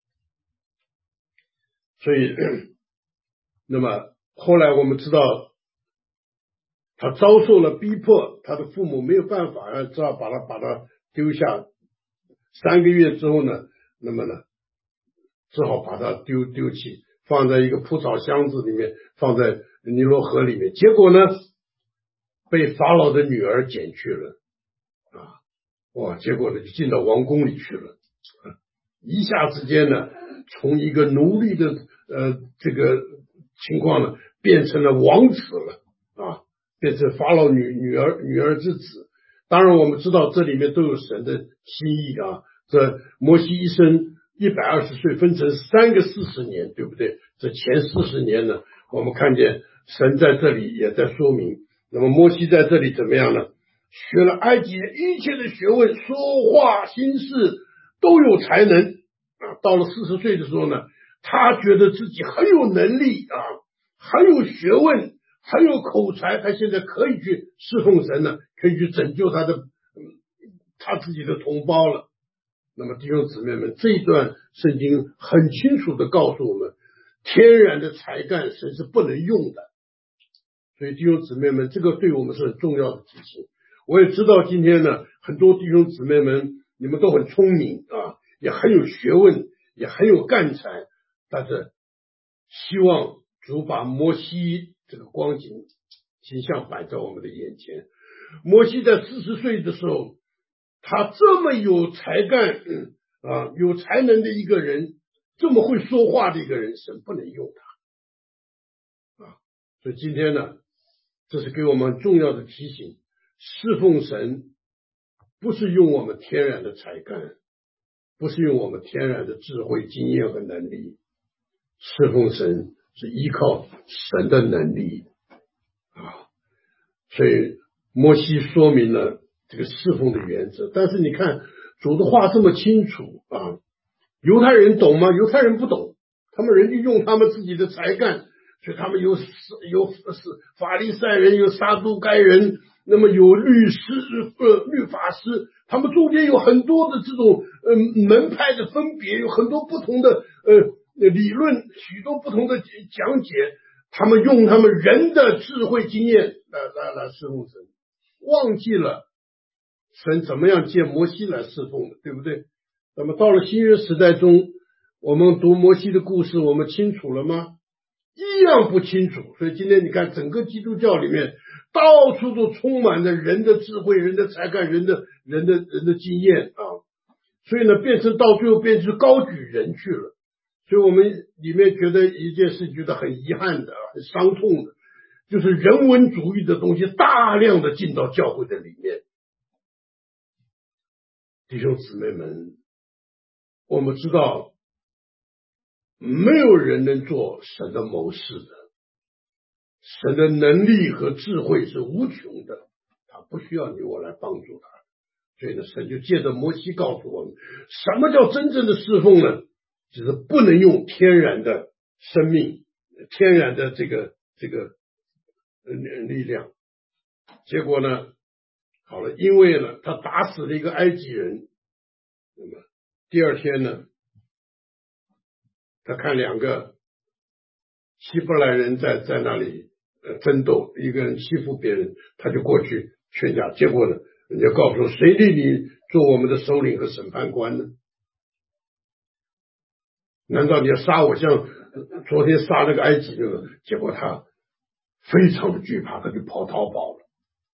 所以那么后来我们知道他遭受了逼迫，他的父母没有办法，只好把他丢下。3个月之后呢，那么呢，只好把他丢弃，放在一个蒲草箱子里面，放在尼罗河里面。结果呢，被法老的女儿捡去了啊！哇！结果呢，就进到王宫里去了。一下之间呢，从一个奴隶的这个情况呢，变成了王子了啊，变成法老女儿之子。当然我们知道这里面都有神的心意啊。这摩西一生120岁分成3个40年，对不对？这前40年呢，我们看见神在这里也在说明。那么摩西在这里怎么样呢？学了埃及一切的学问，说话行事都有才能啊。到了40岁的时候呢，他觉得自己很有能力啊，很有学问，很有口才，他现在可以去侍奉神了，可以去拯救他自己的同胞了。那么弟兄姊妹们，这一段圣经很清楚的告诉我们，天然的才干神是不能用的。所以弟兄姊妹们，这个对我们是很重要的提醒。我也知道今天呢，很多弟兄姊妹们，你们都很聪明啊，也很有学问，也很有干才，但是希望主把摩西这个光景形象摆在我们的眼前。摩西在40岁的时候，他这么有才干有才能的一个人，这么会说话的一个人，神不能用他啊。所以今天呢，这是给我们重要的提醒，侍奉神不是用我们天然的才干，不是用我们天然的智慧经验和能力，侍奉神是依靠神的能力啊。所以摩西说明了这个侍奉的原则。但是你看主的话这么清楚啊，犹太人懂吗？犹太人不懂，他们人就用他们自己的才干，所以他们有法利赛人，有撒都该人，那么有律法师，他们中间有很多的这种门派的分别，有很多不同的理论，许多不同的讲解，他们用他们人的智慧经验来侍奉神，忘记了神怎么样借摩西来侍奉的，对不对？那么到了新约时代中，我们读摩西的故事，我们清楚了吗？一样不清楚。所以今天你看整个基督教里面到处都充满了人的智慧，人的才干，人的经验啊。所以呢，到最后变成高举人去了。所以我们里面觉得一件事觉得很遗憾的，很伤痛的，就是人文主义的东西大量的进到教会的里面。弟兄姊妹们，我们知道没有人能做神的谋士的， 神的能力和智慧是无穷的，他不需要你我来帮助他。所以呢，神就借着摩西告诉我们，什么叫真正的侍奉呢？就是不能用天然的生命、天然的这个力量。结果呢，好了，因为呢，他打死了一个埃及人，那么第二天呢，他看两个希伯来人在那里争斗，一个人欺负别人，他就过去劝架。结果呢，人家告诉谁立你做我们的首领和审判官呢？难道你要杀我，像昨天杀那个埃及人？结果他非常的惧怕，他就逃跑了。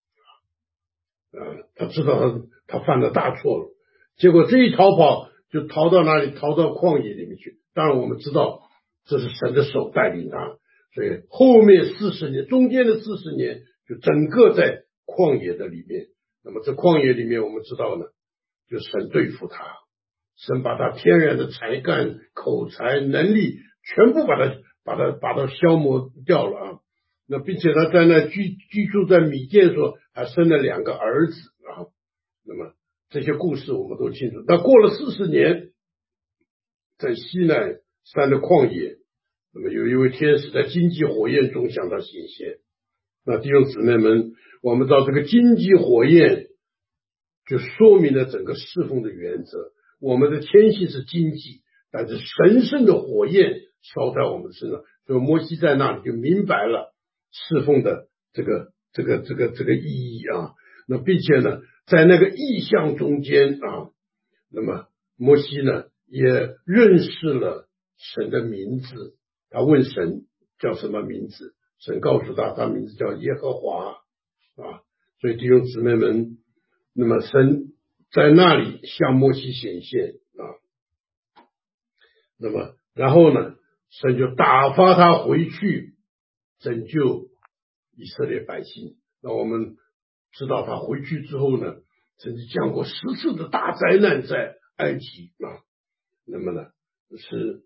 他知道他犯了大错了。结果这一逃跑就逃到哪里？逃到旷野里面去。当然我们知道这是神的手带领他，所以后面40年，中间的40年就整个在旷野的里面。那么这旷野里面我们知道呢，就神对付他，神把他天然的才干、口才、能力全部把他消磨掉了啊。那并且他在那居住在米甸所，还生了2个儿子啊。那么这些故事我们都清楚。那过了40年，在西奈山的旷野，那么有一位天使在荆棘火焰中向他显现。那弟兄姊妹们，我们知道这个荆棘火焰就说明了整个侍奉的原则。我们的天性是荆棘，但是神圣的火焰烧在我们身上，所以摩西在那里就明白了侍奉的这个意义啊。那并且呢，在那个意象中间啊，那么摩西呢也认识了神的名字。他问神叫什么名字，神告诉他，他名字叫耶和华啊。所以弟兄姊妹们，那么神在那里向摩西显现啊。那么然后呢，神就打发他回去拯救以色列百姓。那我们知道他回去之后呢，曾经降过10次的大灾难在埃及啊。那么呢，是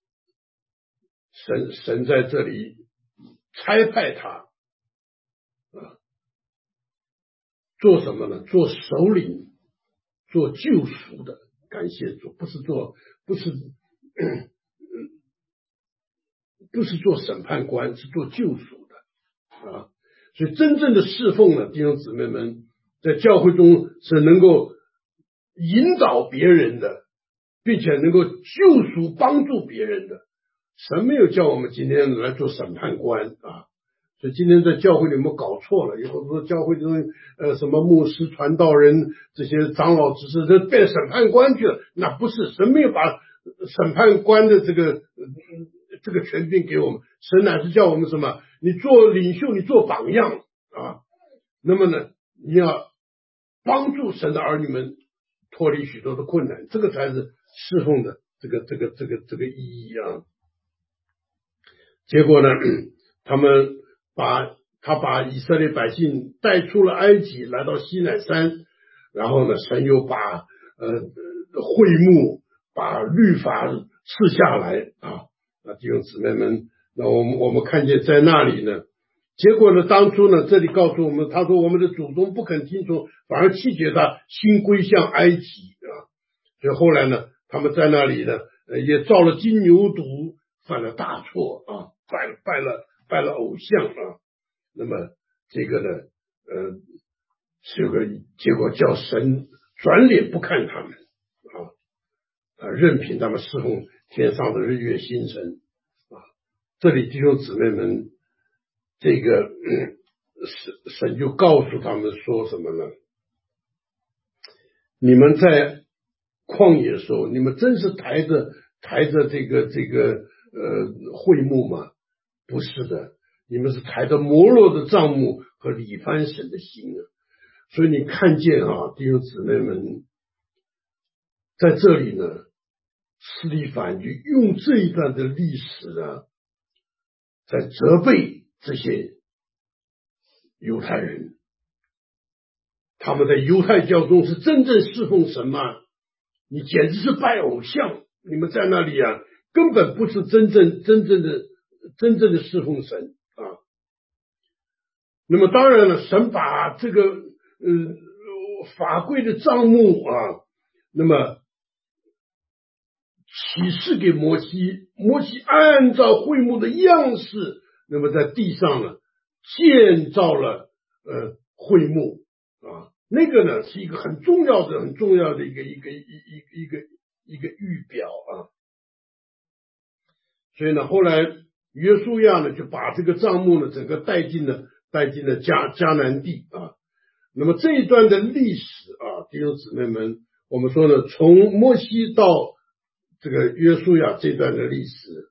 神在这里差派他啊，做什么呢？做首领，做救赎的。感谢主，不是做审判官，是做救赎的啊。所以真正的侍奉呢，弟兄姊妹们，在教会中是能够引导别人的，并且能够救赎帮助别人的。神没有叫我们今天来做审判官啊。所以今天在教会里面搞错了，有很多教会中什么牧师、传道人这些长老执事这变审判官去了。那不是，神没有把审判官的这个权柄给我们，神乃是叫我们什么？你做领袖，你做榜样啊。那么呢，你要帮助神的儿女们脱离许多的困难，这个才是侍奉的这个意义啊。结果呢，他把以色列百姓带出了埃及，来到西乃山，然后呢，神又把会幕、把律法赐下来啊。那弟兄姊妹们，那我们看见在那里呢，结果呢，当初呢，这里告诉我们，他说我们的祖宗不肯听从，反而弃绝他，心归向埃及啊。所以后来呢，他们在那里呢，也造了金牛犊，犯了大错啊，拜了偶像啊。那么这个呢，是有个结果，叫神转脸不看他们任凭他们侍奉天上的日月星辰啊。这里弟兄姊妹们，这个神就告诉他们说什么呢？你们在旷野的时候，你们真是抬着这个会幕吗？不是的，你们是抬着摩洛的帐幕和里番神的心啊。所以你看见啊，弟兄姊妹们，在这里呢，司提反就用这一段的历史呢，在责备这些犹太人。他们在犹太教中是真正侍奉神吗？你简直是拜偶像，你们在那里啊，根本不是真正的侍奉神啊。 那么当然了，神把这个法柜的帐幕啊，那么启示给摩西，摩西按照会幕的样式，那么在地上呢建造了会幕啊，那个呢是一个很重要的一个预表啊。所以呢，后来约书亚呢就把这个帐幕呢整个带进了迦南地啊。那么这一段的历史啊，弟兄姊妹们，我们说呢，从摩西到这个约书亚这段的历史，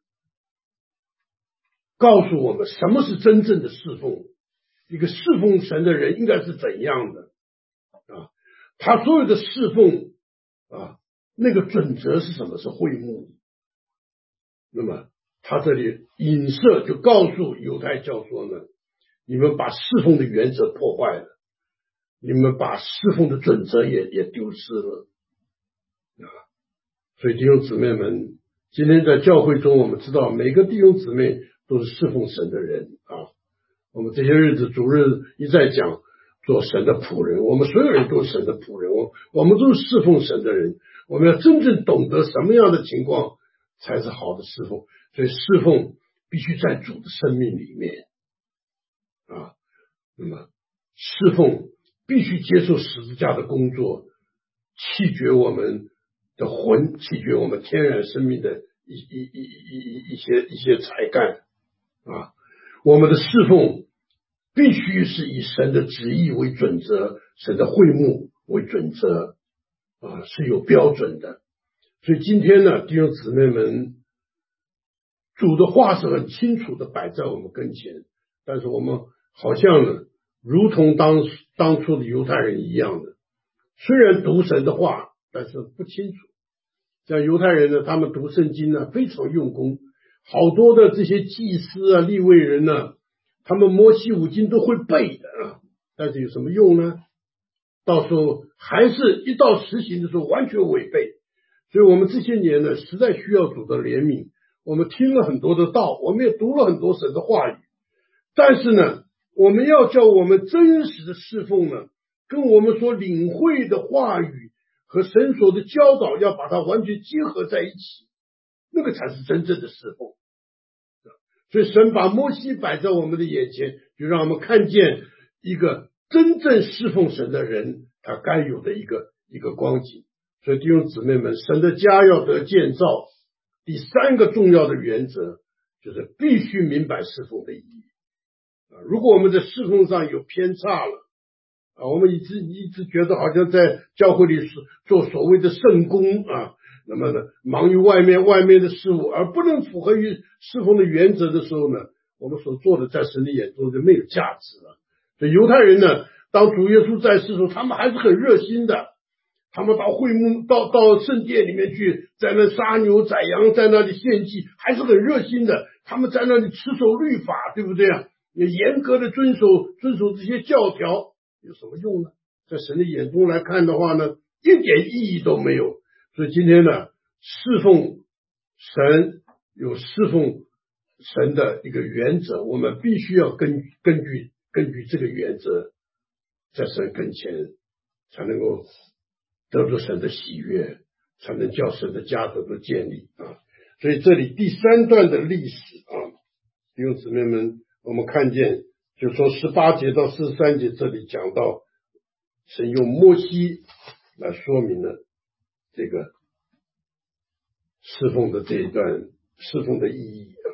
告诉我们什么是真正的侍奉，一个侍奉神的人应该是怎样的啊？他所有的侍奉啊，那个准则是什么？是会幕。那么他这里影射就告诉犹太教说呢，你们把侍奉的原则破坏了，你们把侍奉的准则也丢失了啊！所以弟兄姊妹们，今天在教会中，我们知道每个弟兄姊妹都是侍奉神的人啊。我们这些日子主日一再讲做神的仆人，我们所有人都是神的仆人，我们都是侍奉神的人。我们要真正懂得什么样的情况才是好的侍奉，所以侍奉必须在主的生命里面啊。那么侍奉必须接受十字架的工作，弃绝我们的魂，弃绝我们天然生命的一些才干啊。我们的侍奉必须是以神的旨意为准则，神的会幕为准则啊，是有标准的。所以今天呢，弟兄姊妹们，主的话是很清楚的摆在我们跟前，但是我们好像呢，如同当初的犹太人一样的，虽然读神的话，但是不清楚。像犹太人呢，他们读圣经呢非常用功，好多的这些祭司啊、利未人呢，他们摩西五经都会背的啊，但是有什么用呢？到时候还是一到实行的时候完全违背。所以我们这些年呢，实在需要主的怜悯。我们听了很多的道，我们也读了很多神的话语，但是呢，我们要叫我们真实的侍奉呢，跟我们所领会的话语和神所的教导，要把它完全结合在一起，那个才是真正的侍奉。所以神把摩西摆在我们的眼前，就让我们看见一个真正侍奉神的人他该有的一个光景。所以弟兄姊妹们，神的家要得建造，第三个重要的原则就是必须明白侍奉的意义。如果我们在侍奉上有偏差了啊，我们一直觉得好像在教会里做所谓的圣工啊，那么呢，忙于外面的事物，而不能符合于侍奉的原则的时候呢，我们所做的在神的眼中就没有价值了。所以犹太人呢，当主耶稣在世的时候，他们还是很热心的，他们到会幕到圣殿里面去，在那杀牛宰羊，在那里献祭，还是很热心的。他们在那里持守律法，对不对啊？也严格的遵守这些教条，有什么用呢？在神的眼中来看的话呢，一点意义都没有。所以今天呢，侍奉神有侍奉神的一个原则，我们必须要根据这个原则，在神跟前才能够得到神的喜悦，才能叫神的家得到建立啊。所以这里第三段的历史啊，弟兄姊妹们，我们看见就从18节到43节，这里讲到神用摩西来说明了这个侍奉的这一段侍奉的意义啊。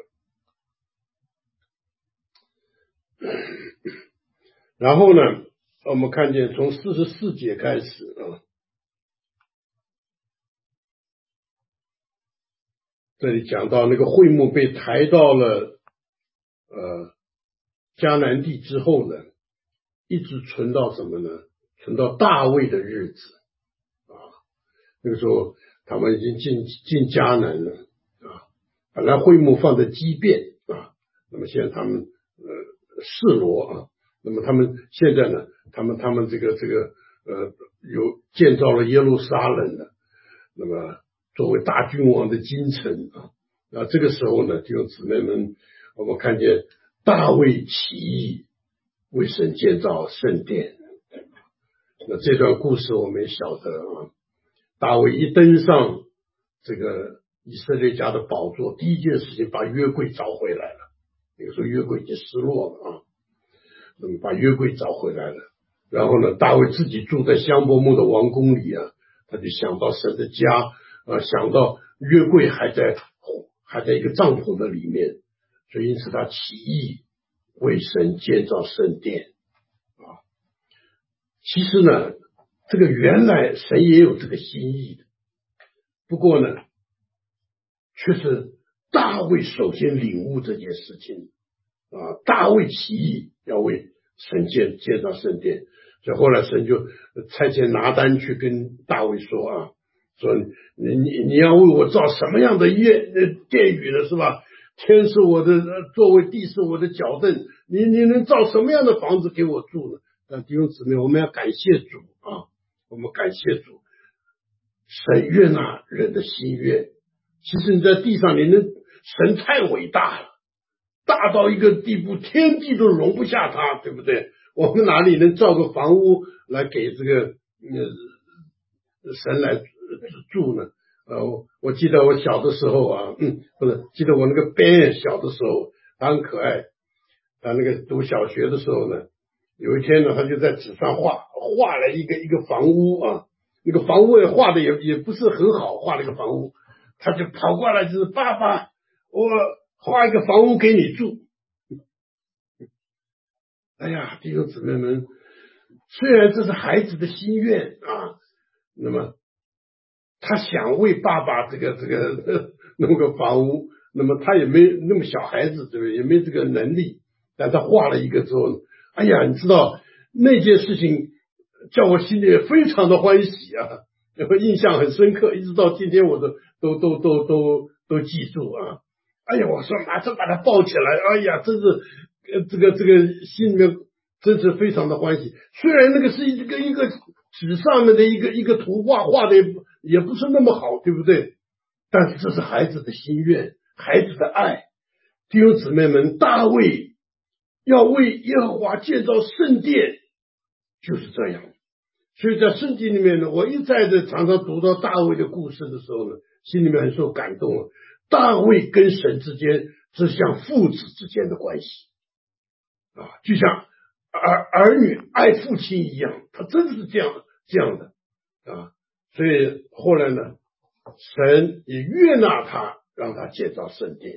然后呢，我们看见从44节开始啊，这里讲到那个会幕被抬到了迦南地之后呢，一直存到什么呢？存到大卫的日子啊。那个时候他们已经进迦南了啊。本来会幕放在基遍啊，那么现在他们示罗啊，那么他们现在呢，他们这个有建造了耶路撒冷的，那么作为大君王的京城啊。那这个时候呢，弟兄姊妹们，我们看见大卫起义， 为神建造圣殿。那这段故事我们也晓得啊，大卫一登上这个以色列家的宝座，第一件事情把约柜找回来了。那个时候约柜已经失落了啊，那么把约柜找回来了。然后呢，大卫自己住在香柏木的王宫里啊，他就想到神的家，想到约柜还在一个帐篷的里面，所以因此他起意为神建造圣殿啊。其实呢，这个原来神也有这个心意的，不过呢，却是大卫首先领悟这件事情啊，大卫起意要为神建造圣殿，所以后来神就差遣拿单去跟大卫说啊，说你要为我造什么样的殿宇呢，是吧？天是我的座位，地是我的脚凳，你能造什么样的房子给我住呢？但弟兄姊妹，我们要感谢主啊，我们感谢主，神悦纳人的心愿。其实你在地上，神太伟大了，大到一个地步，天地都容不下他，对不对？我们哪里能造个房屋来给这个神来住呢？我记得我小的时候啊，不是，记得我那个 Ben 小的时候，他很可爱。他那个读小学的时候呢，有一天呢，他就在纸上画了一个房屋啊，那个房屋也画的也不是很好，画了一个房屋，他就跑过来，就是爸爸，我画一个房屋给你住。哎呀，弟兄姊妹们，虽然这是孩子的心愿啊，那么他想为爸爸这个弄个房屋，那么他也没那么小孩子，对不对？也没这个能力，但他画了一个之后，哎呀，你知道那件事情叫我心里非常的欢喜啊，印象很深刻，一直到今天我都记住啊。哎呀，我说马上把他抱起来，哎呀，真是这个心里面真是非常的欢喜。虽然那个是一个纸上面的一个图画，画的也不是那么好，对不对？但是这是孩子的心愿，孩子的爱。弟兄姊妹们，大卫要为耶和华建造圣殿，就是这样。所以在圣经里面呢，我一再的常常读到大卫的故事的时候呢，心里面很受感动了。大卫跟神之间是像父子之间的关系啊，就像儿女爱父亲一样，他真是这样的啊。所以后来呢，神也悦纳他，让他建造圣殿。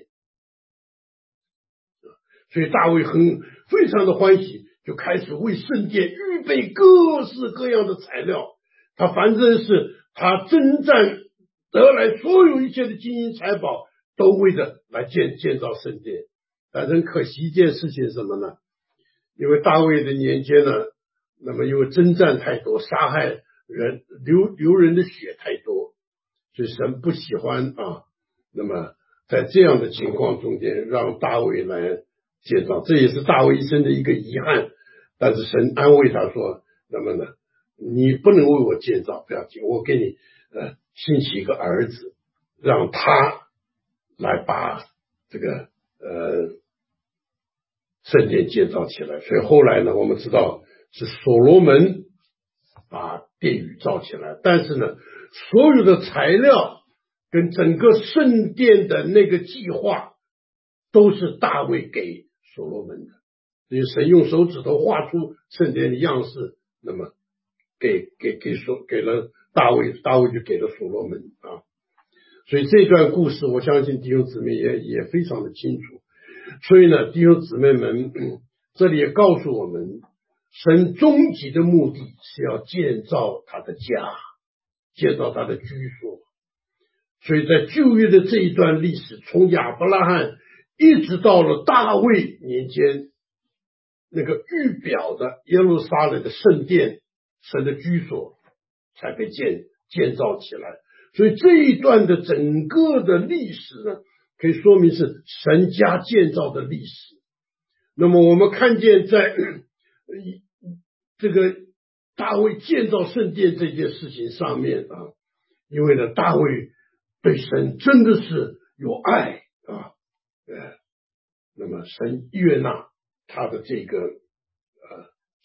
所以大卫非常的欢喜，就开始为圣殿预备各式各样的材料。他反正是他征战得来所有一切的金银财宝，都为着来建造圣殿。但很可惜一件事情是什么呢？因为大卫的年间呢，那么因为征战太多，杀害人流人的血太多，所以神不喜欢啊。那么在这样的情况中间，让大卫来建造，这也是大卫一生的一个遗憾。但是神安慰他说，那么呢，你不能为我建造，不要紧，我给你兴起一个儿子，让他来把这个圣殿建造起来。所以后来呢，我们知道是所罗门把殿宇造起来，但是呢，所有的材料跟整个圣殿的那个计划都是大卫给所罗门的。所以神用手指头画出圣殿的样式，那么给了大卫，大卫就给了所罗门啊。所以这段故事我相信弟兄姊妹也非常的清楚。所以呢，弟兄姊妹们，这里也告诉我们，神终极的目的是要建造他的家，建造他的居所。所以在旧约的这一段历史，从亚伯拉罕一直到了大卫年间，那个预表的耶路撒冷的圣殿，神的居所才被建造起来。所以这一段的整个的历史呢，可以说明是神家建造的历史。那么我们看见在这个大卫建造圣殿这件事情上面啊，因为呢，大卫对神真的是有爱啊，那么神悦纳他的这个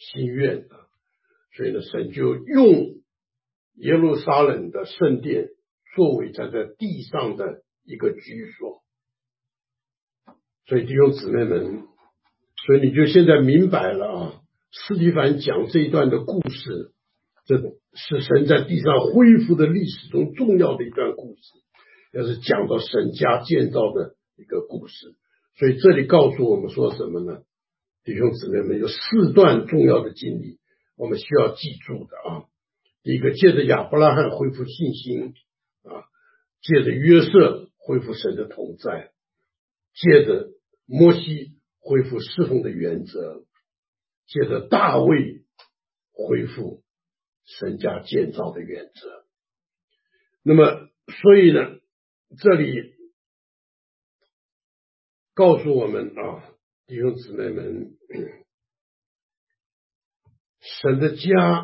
心愿啊，所以呢，神就用耶路撒冷的圣殿作为在这地上的一个居所。所以弟兄姊妹们，所以你就现在明白了啊，司提反讲这一段的故事，这是神在地上恢复的历史中重要的一段故事，也是讲到神家建造的一个故事。所以这里告诉我们说什么呢？弟兄姊妹们，有4段重要的经历我们需要记住的啊。第一个，借着亚伯拉罕恢复信心啊，借着约瑟恢复神的同在，借着摩西恢复侍奉的原则，借着大卫恢复神家建造的原则。那么所以呢，这里告诉我们啊，弟兄姊妹们，神的家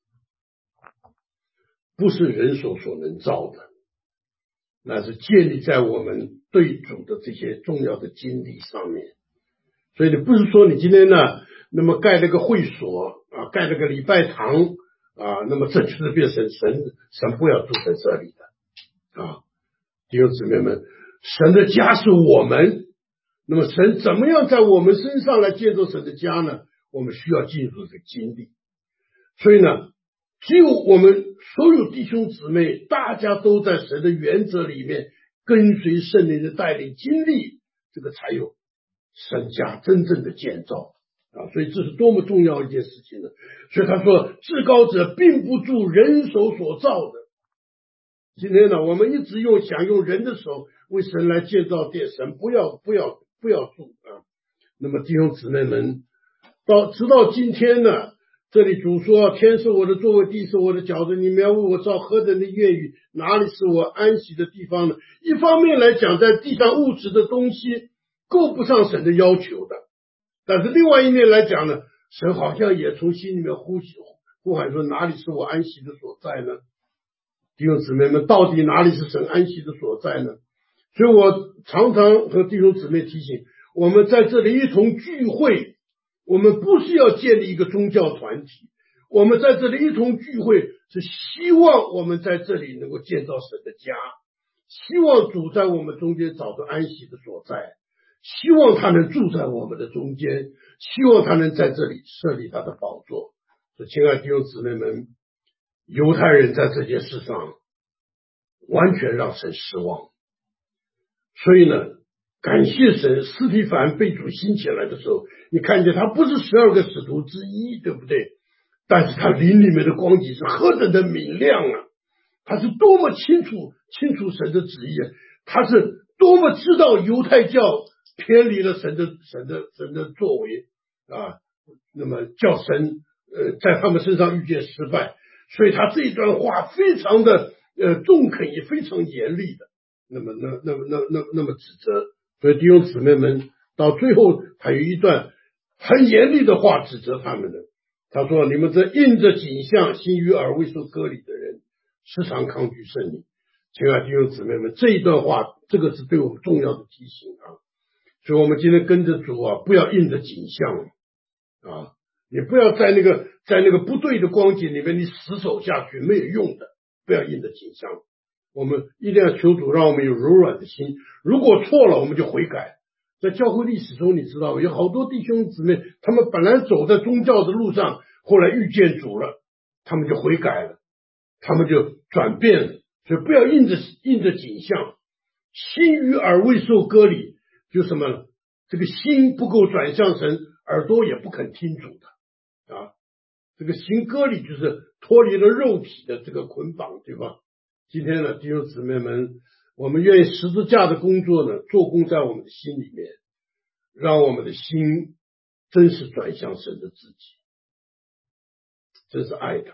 不是人手所能造的，那是建立在我们对主的这些重要的经历上面。所以你不是说你今天呢，那么盖了个会所啊，盖了个礼拜堂啊，那么这就是变成神不要住在这里的啊。弟兄姊妹们，神的家是我们，那么神怎么样在我们身上来建造神的家呢？我们需要进入这个经历。所以呢，只有我们所有弟兄姊妹，大家都在神的原则里面跟随圣灵的带领经历，这个才有神家真正的建造啊！所以这是多么重要一件事情呢？所以他说，至高者并不住人手所造的。今天呢，我们一直想用人的手为神来建造殿，神不要住啊！那么弟兄姊妹们，直到今天呢，这里主说，天是我的座位，地是我的脚凳，你们要为我造何等的院宇，哪里是我安息的地方呢？一方面来讲，在地上物质的东西够不上神的要求的，但是另外一面来讲呢，神好像也从心里面呼喊说，哪里是我安息的所在呢？弟兄姊妹们，到底哪里是神安息的所在呢？所以我常常和弟兄姊妹提醒，我们在这里一同聚会，我们不是要建立一个宗教团体，我们在这里一同聚会，是希望我们在这里能够建造神的家，希望主在我们中间找到安息的所在，希望他能住在我们的中间，希望他能在这里设立他的宝座。所以亲爱的弟兄姊妹们，犹太人在这件事上完全让神失望，所以呢，感谢神，司提反被主兴起来的时候，你看见他不是12个使徒之一，对不对？但是他灵里面的光景是何等的明亮啊！他是多么清楚神的旨意啊！他是多么知道犹太教偏离了神的作为啊！那么叫神在他们身上遇见失败，所以他这一段话非常的中肯，也非常严厉的，那么指责。所以弟兄姊妹们，到最后他有一段很严厉的话指责他们的。他说，你们这印着景象心与耳未受割礼的人，时常抗拒圣灵。亲爱的弟兄姊妹们，这一段话，这个是对我们重要的提醒啊。所以我们今天跟着主啊，不要印着景象啊，你不要在那个不对的光景里面你死守下去，没有用的，不要印着景象。我们一定要求主让我们有柔软的心，如果错了我们就悔改。在教会历史中，你知道有好多弟兄姊妹，他们本来走在宗教的路上，后来遇见主了，他们就悔改了，他们就转变了。所以不要印着景象，心与耳未受割礼，就什么呢？这个心不够转向神，耳朵也不肯听主的啊。这个行割礼就是脱离了肉体的这个捆绑，对吧？今天呢，弟兄姊妹们，我们愿意十字架的工作呢，做工在我们的心里面，让我们的心真是转向神的自己，真是爱他，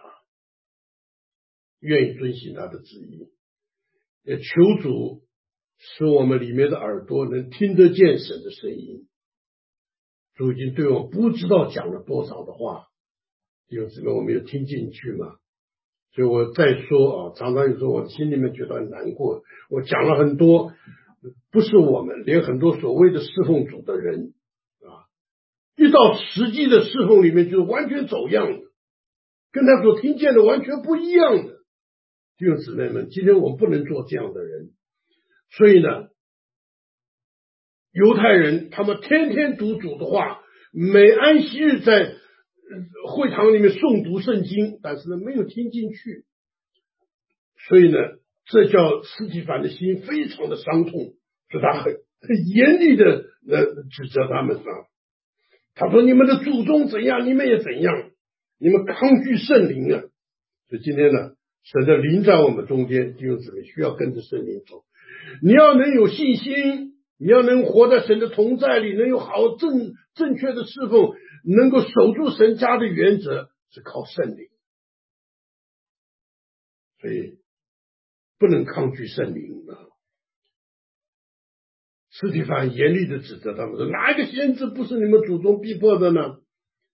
愿意遵行他的旨意，也求主使我们里面的耳朵能听得见神的声音。主已经对我不知道讲了多少的话，弟兄姊妹，我们有听进去吗？所以我再说啊，常常有时候我心里面觉得很难过，我讲了很多，不是我们，连很多所谓的侍奉主的人啊， 一到实际的侍奉里面，就是完全走样的，跟他所听见的完全不一样的。弟兄姊妹们，今天我们不能做这样的人。所以呢，犹太人他们天天读主的话，每安息日在会堂里面诵读圣经，但是呢没有听进去。所以呢，这叫司提反的心非常的伤痛，所以他很严厉的指责他们啊。他说你们的祖宗怎样，你们也怎样，你们抗拒圣灵啊。所以今天呢，神的灵在我们中间，弟兄姊妹需要跟着圣灵走。你要能有信心，你要能活在神的同在里，能有好正确的侍奉，能够守住神家的原则，是靠圣灵。所以不能抗拒圣灵啊。司提反严厉的指责他们说，哪一个先知不是你们祖宗逼迫的呢？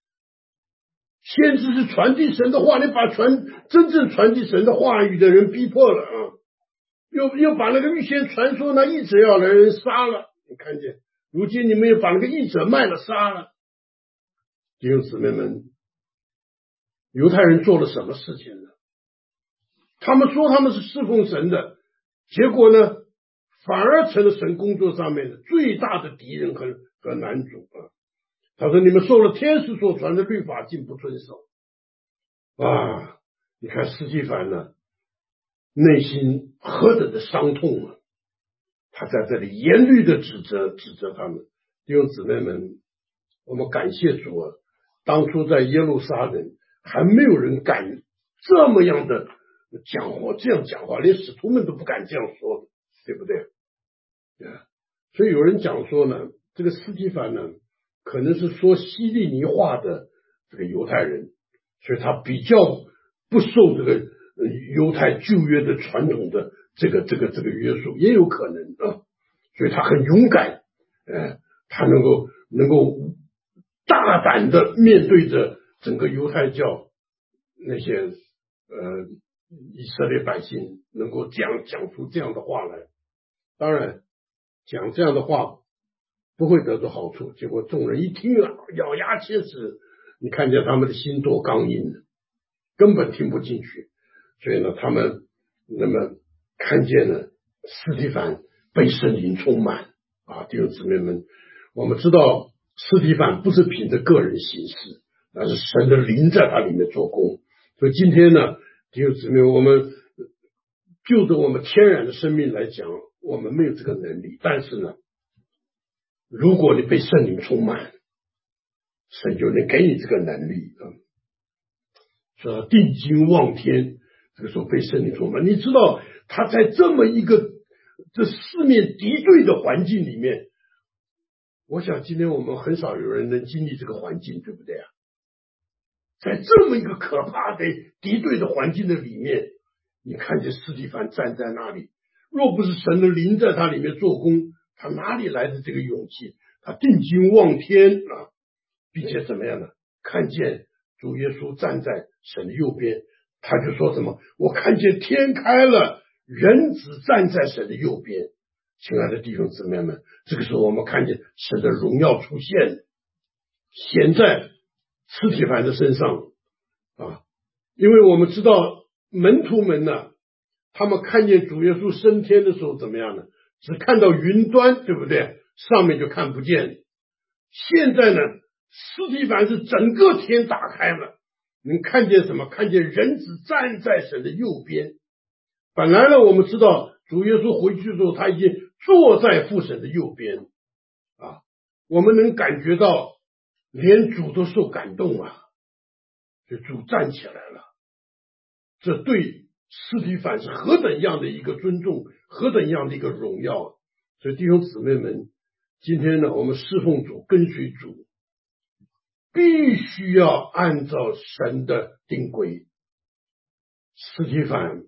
先知是传递神的话，你把真正传递神的话语的人逼迫了啊，又把那个预先传说那译者要的人杀了。你看见如今你们又把那个译者卖了杀了。弟兄姊妹们，犹太人做了什么事情呢？他们说他们是侍奉神的，结果呢反而成了神工作上面的最大的敌人和难主啊。他说你们受了天使所传的律法，竟不遵守啊！你看司提反呢，内心何等的伤痛啊！他在这里严厉的指责他们。弟兄姊妹们，我们感谢主啊！当初在耶路撒冷还没有人敢这么样的讲话，这样讲话，连使徒们都不敢这样说的，对不对？所以有人讲说呢，这个司提反呢，可能是说希利尼话的这个犹太人，所以他比较不受这个犹太旧约的传统的这个约束，也有可能啊。所以他很勇敢，他能够大胆的面对着整个犹太教那些以色列百姓，能够讲出这样的话来。当然讲这样的话不会得到好处，结果众人一听啊，咬牙切齿，你看见他们的心多刚硬，根本听不进去。所以呢，他们那么看见了司提反被圣灵充满啊。弟兄姊妹们，我们知道司提反不是凭着个人行事，那是神的灵在他里面做工。所以今天呢，弟兄姊妹，我们就着我们天然的生命来讲，我们没有这个能力，但是呢，如果你被圣灵充满，神就能给你这个能力啊。说定睛望天，这个时候被圣灵充满，你知道他在这么一个这四面敌对的环境里面，我想今天我们很少有人能经历这个环境，对不对啊？在这么一个可怕的敌对的环境的里面，你看见司提反站在那里，若不是神的灵在他里面做工，他哪里来的这个勇气？他定睛望天啊，并且怎么样呢？看见主耶稣站在神的右边，他就说什么？我看见天开了，人子站在神的右边。亲爱的弟兄姊妹们，这个时候我们看见神的荣耀出现，显在司提反的身上啊。因为我们知道门徒们呢，他们看见主耶稣升天的时候怎么样呢？只看到云端，对不对？上面就看不见。现在呢，司提反是整个天打开了，能看见什么？看见人子站在神的右边。本来呢，我们知道主耶稣回去之后，他已经坐在父神的右边啊。我们能感觉到连主都受感动啊，就主站起来了。这对司提反是何等样的一个尊重，何等样的一个荣耀。所以弟兄姊妹们，今天呢，我们侍奉主，跟随主，必须要按照神的定规。司提反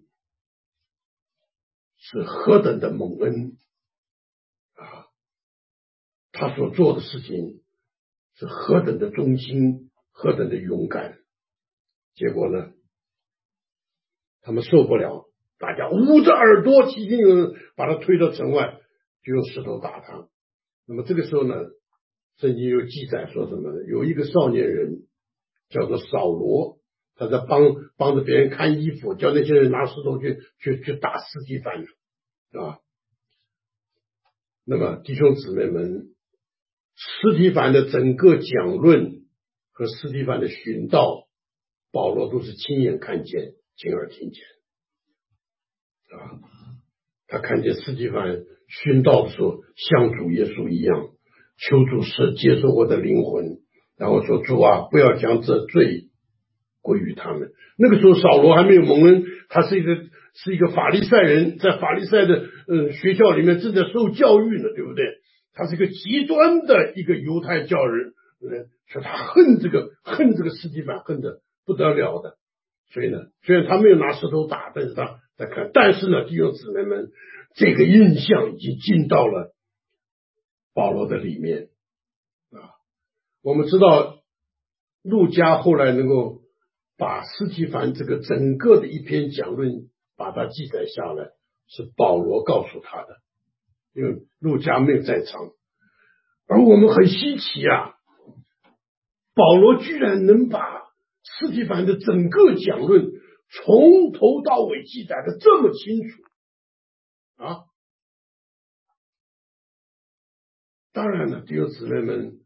是何等的蒙恩啊！他所做的事情是何等的忠心，何等的勇敢。结果呢，他们受不了，大家捂着耳朵，齐心有人把他推到城外，就用石头打他。那么这个时候呢， 圣经有记载说什么呢？有一个少年人叫做扫罗，他在帮着别人看衣服，叫那些人拿石头去打司提反啊。那么弟兄姊妹们，司提反的整个讲论和司提反的寻道，保罗都是亲眼看见、亲耳听见啊。他看见司提反寻道的时候，像主耶稣一样，求主是接受我的灵魂，然后说主啊，不要将这罪归于他们。那个时候扫罗还没有蒙恩，他是一个法利赛人，在法利赛的学校里面正在受教育呢，对不对？他是一个极端的一个犹太教人，所以他恨这个司提反恨得不得了的。所以呢，虽然他没有拿石头打，但是他在看，但是呢，弟兄姊妹们，这个印象已经进到了保罗的里面啊。我们知道路加后来能够把司提反这个整个的一篇讲论把它记载下来，是保罗告诉他的，因为路加没有在场。而我们很稀奇啊，保罗居然能把司提反的整个讲论从头到尾记载的这么清楚啊！当然了，弟兄姊妹们，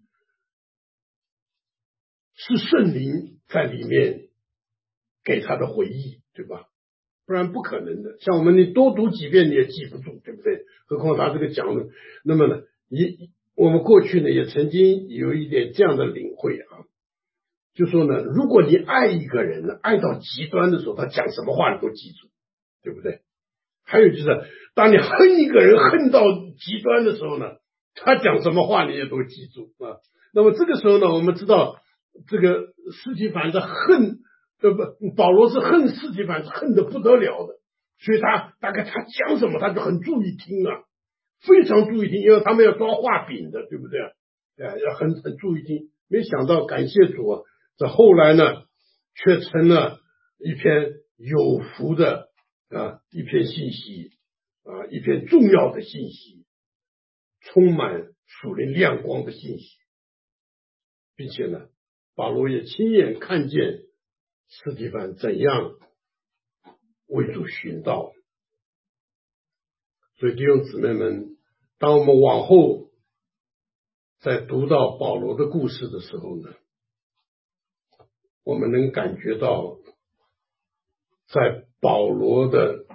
是圣灵在里面给他的回忆，对吧？不然不可能的。像你多读几遍你也记不住，对不对？何况他这个讲论。那么呢，我们过去呢也曾经有一点这样的领会啊，就说呢，如果你爱一个人呢，爱到极端的时候，他讲什么话你都记住，对不对？还有就是，当你恨一个人恨到极端的时候呢，他讲什么话你也都记住啊。那么这个时候呢，我们知道这个司提反的恨，保罗是恨司提反，是恨得不得了的，所以他大概他讲什么他就很注意听啊，非常注意听，因为他们要抓画饼的，对不对？要很注意听。没想到感谢主啊，这后来呢，却成了一篇有福的一篇信息啊，一篇重要的信息，充满属灵亮光的信息，并且呢，保罗也亲眼看见司提反怎样为主寻道。所以弟兄姊妹们，当我们往后在读到保罗的故事的时候呢，我们能感觉到在保罗的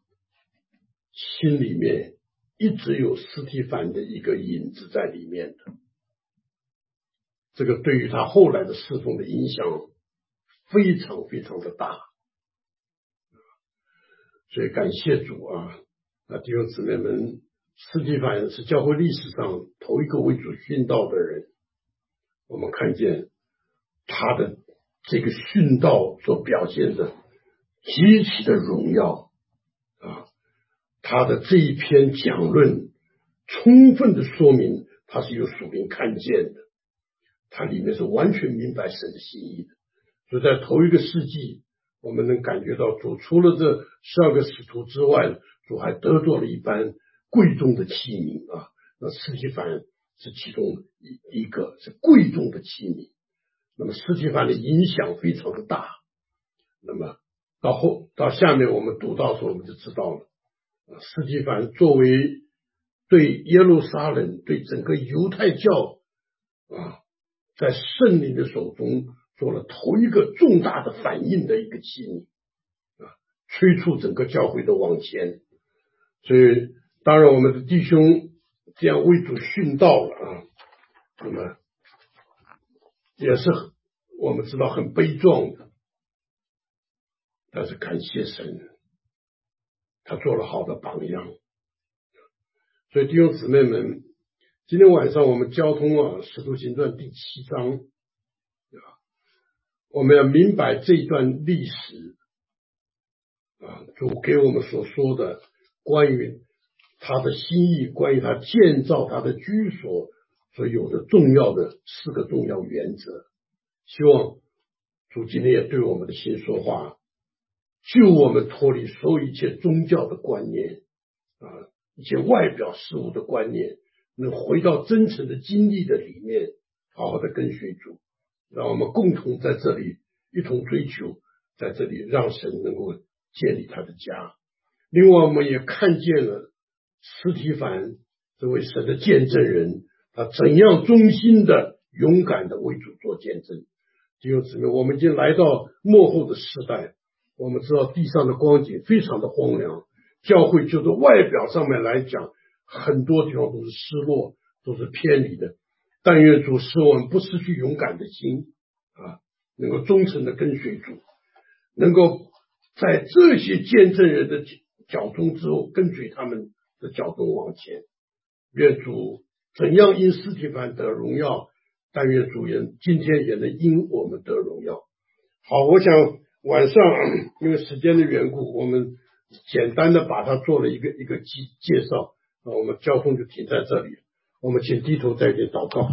心里面一直有司提反的一个影子在里面的，这个对于他后来的侍奉的影响非常非常的大。所以感谢主啊，弟兄姊妹们，司提反是教会历史上头一个为主殉道的人，我们看见他的这个殉道所表现的极其的荣耀啊，他的这一篇讲论充分的说明他是有属灵看见的，他里面是完全明白神的心意的。所以在头一个世纪，我们能感觉到主除了这12个使徒之外，主还得着了一般贵重的器皿啊。那司提反是其中一个是贵重的器皿，那么司提反的影响非常的大。那么到下面我们读到的时候，我们就知道了，司提反作为对耶路撒冷对整个犹太教在圣灵的手中做了头一个重大的反应的一个器皿催促整个教会的往前。所以当然我们的弟兄这样为主殉道了那么也是我们知道很悲壮的，但是感谢神，他做了好的榜样。所以弟兄姊妹们，今天晚上我们交通使徒行传第7章我们要明白这一段历史主给我们所说的关于他的心意，关于他建造他的居所所有的重要的4个重要原则。希望主今天也对我们的心说话，救我们脱离所有一切宗教的观念一切外表事物的观念， 能回到真诚的经历的里面，好好的跟随主，让我们共同在这里一同追求，在这里让神能够建立他的家。另外，我们也看见了司提反这位神的见证人，他怎样忠心的、勇敢的为主做见证。弟兄姊妹，我们已经来到末后的时代，我们知道地上的光景非常的荒凉，教会就是外表上面来讲，很多地方都是失落，都是偏离的。但愿主使我们不失去勇敢的心能够忠诚的跟随主，能够在这些见证人的脚中之后跟随他们的脚中往前。愿主怎样因司提反得荣耀，但愿主人今天也能因我们得荣耀。好，我想晚上因为时间的缘故，我们简单的把它做了一个介绍我们交通就停在这里。我们请低头再一点祷告。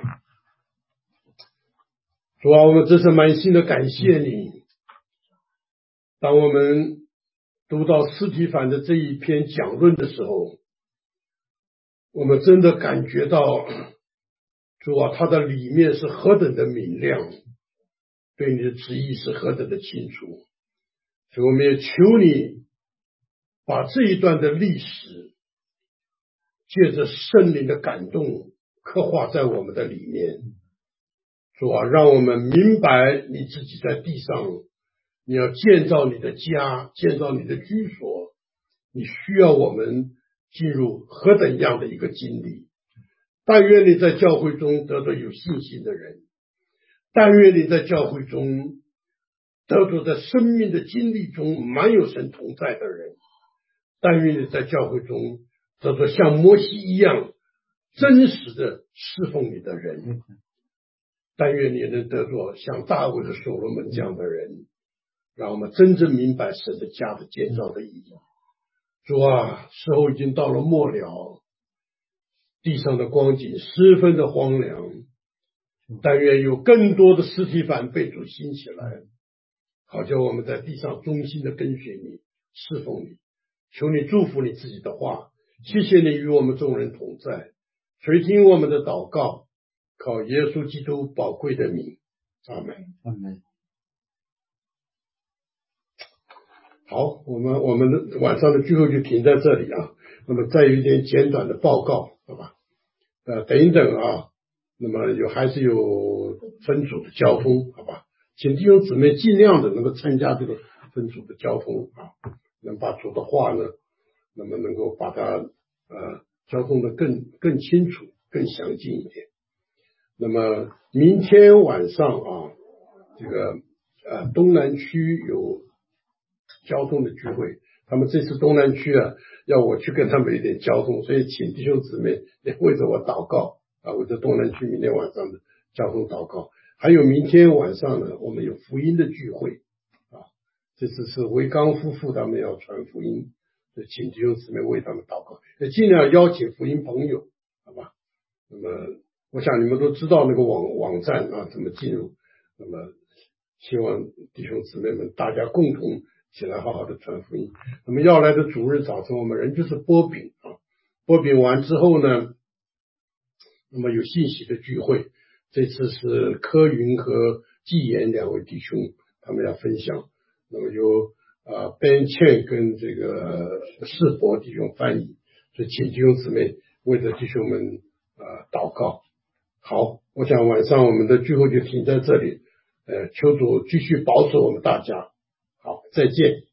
主啊，我们真是满心的感谢你。当我们读到司提反的这一篇讲论的时候，我们真的感觉到主啊，他的里面是何等的明亮，对你的旨意是何等的清楚。所以我们也求你把这一段的历史借着圣灵的感动刻画在我们的里面。主啊，让我们明白你自己在地上，你要建造你的家，建造你的居所，你需要我们进入何等样的一个经历。但愿你在教会中得到有信心的人，但愿你在教会中得到在生命的经历中满有神同在的人，但愿你在教会中得到像摩西一样真实的侍奉你的人，但愿你能得到像大卫的所罗门这样的人，让我们真正明白神的家的建造的意义。主啊，时候已经到了末了，地上的光景十分的荒凉，但愿有更多的司提反被主兴起来，好叫我们在地上忠心的跟随你，侍奉你。求你祝福你自己的话，谢谢你与我们众人同在，垂听我们的祷告，靠耶稣基督宝贵的名，阿们。 阿们。 好，我们晚上的聚会就停在这里啊。那么再有一点简短的报告，好吧？等一等啊，那么还是有分组的交通，好吧？请弟兄姊妹尽量的能够参加这个分组的交通能把主的话呢，那么能够把它交通的更清楚、更详尽一点。那么明天晚上这个东南区有交通的聚会，他们这次东南区要我去跟他们有点交通，所以请弟兄姊妹也为着我祷告为着东南区明天晚上的交通祷告。还有明天晚上呢，我们有福音的聚会这次是维刚夫妇他们要传福音，请弟兄姊妹为他们祷告，也尽量邀请福音朋友，好吧？那么我想你们都知道那个网站怎么进入，那么希望弟兄姊妹们大家共同起来好好的传福音。那么要来的主日早晨，我们人就是擘饼擘饼完之后呢，那么有信息的聚会，这次是柯云和纪言两位弟兄他们要分享，那么由Ben Chen 跟这个世博弟兄翻译，所以请弟兄姊妹为着弟兄们祷告。好，我想晚上我们的聚会就停在这里，求主继续保守我们大家。好，再见。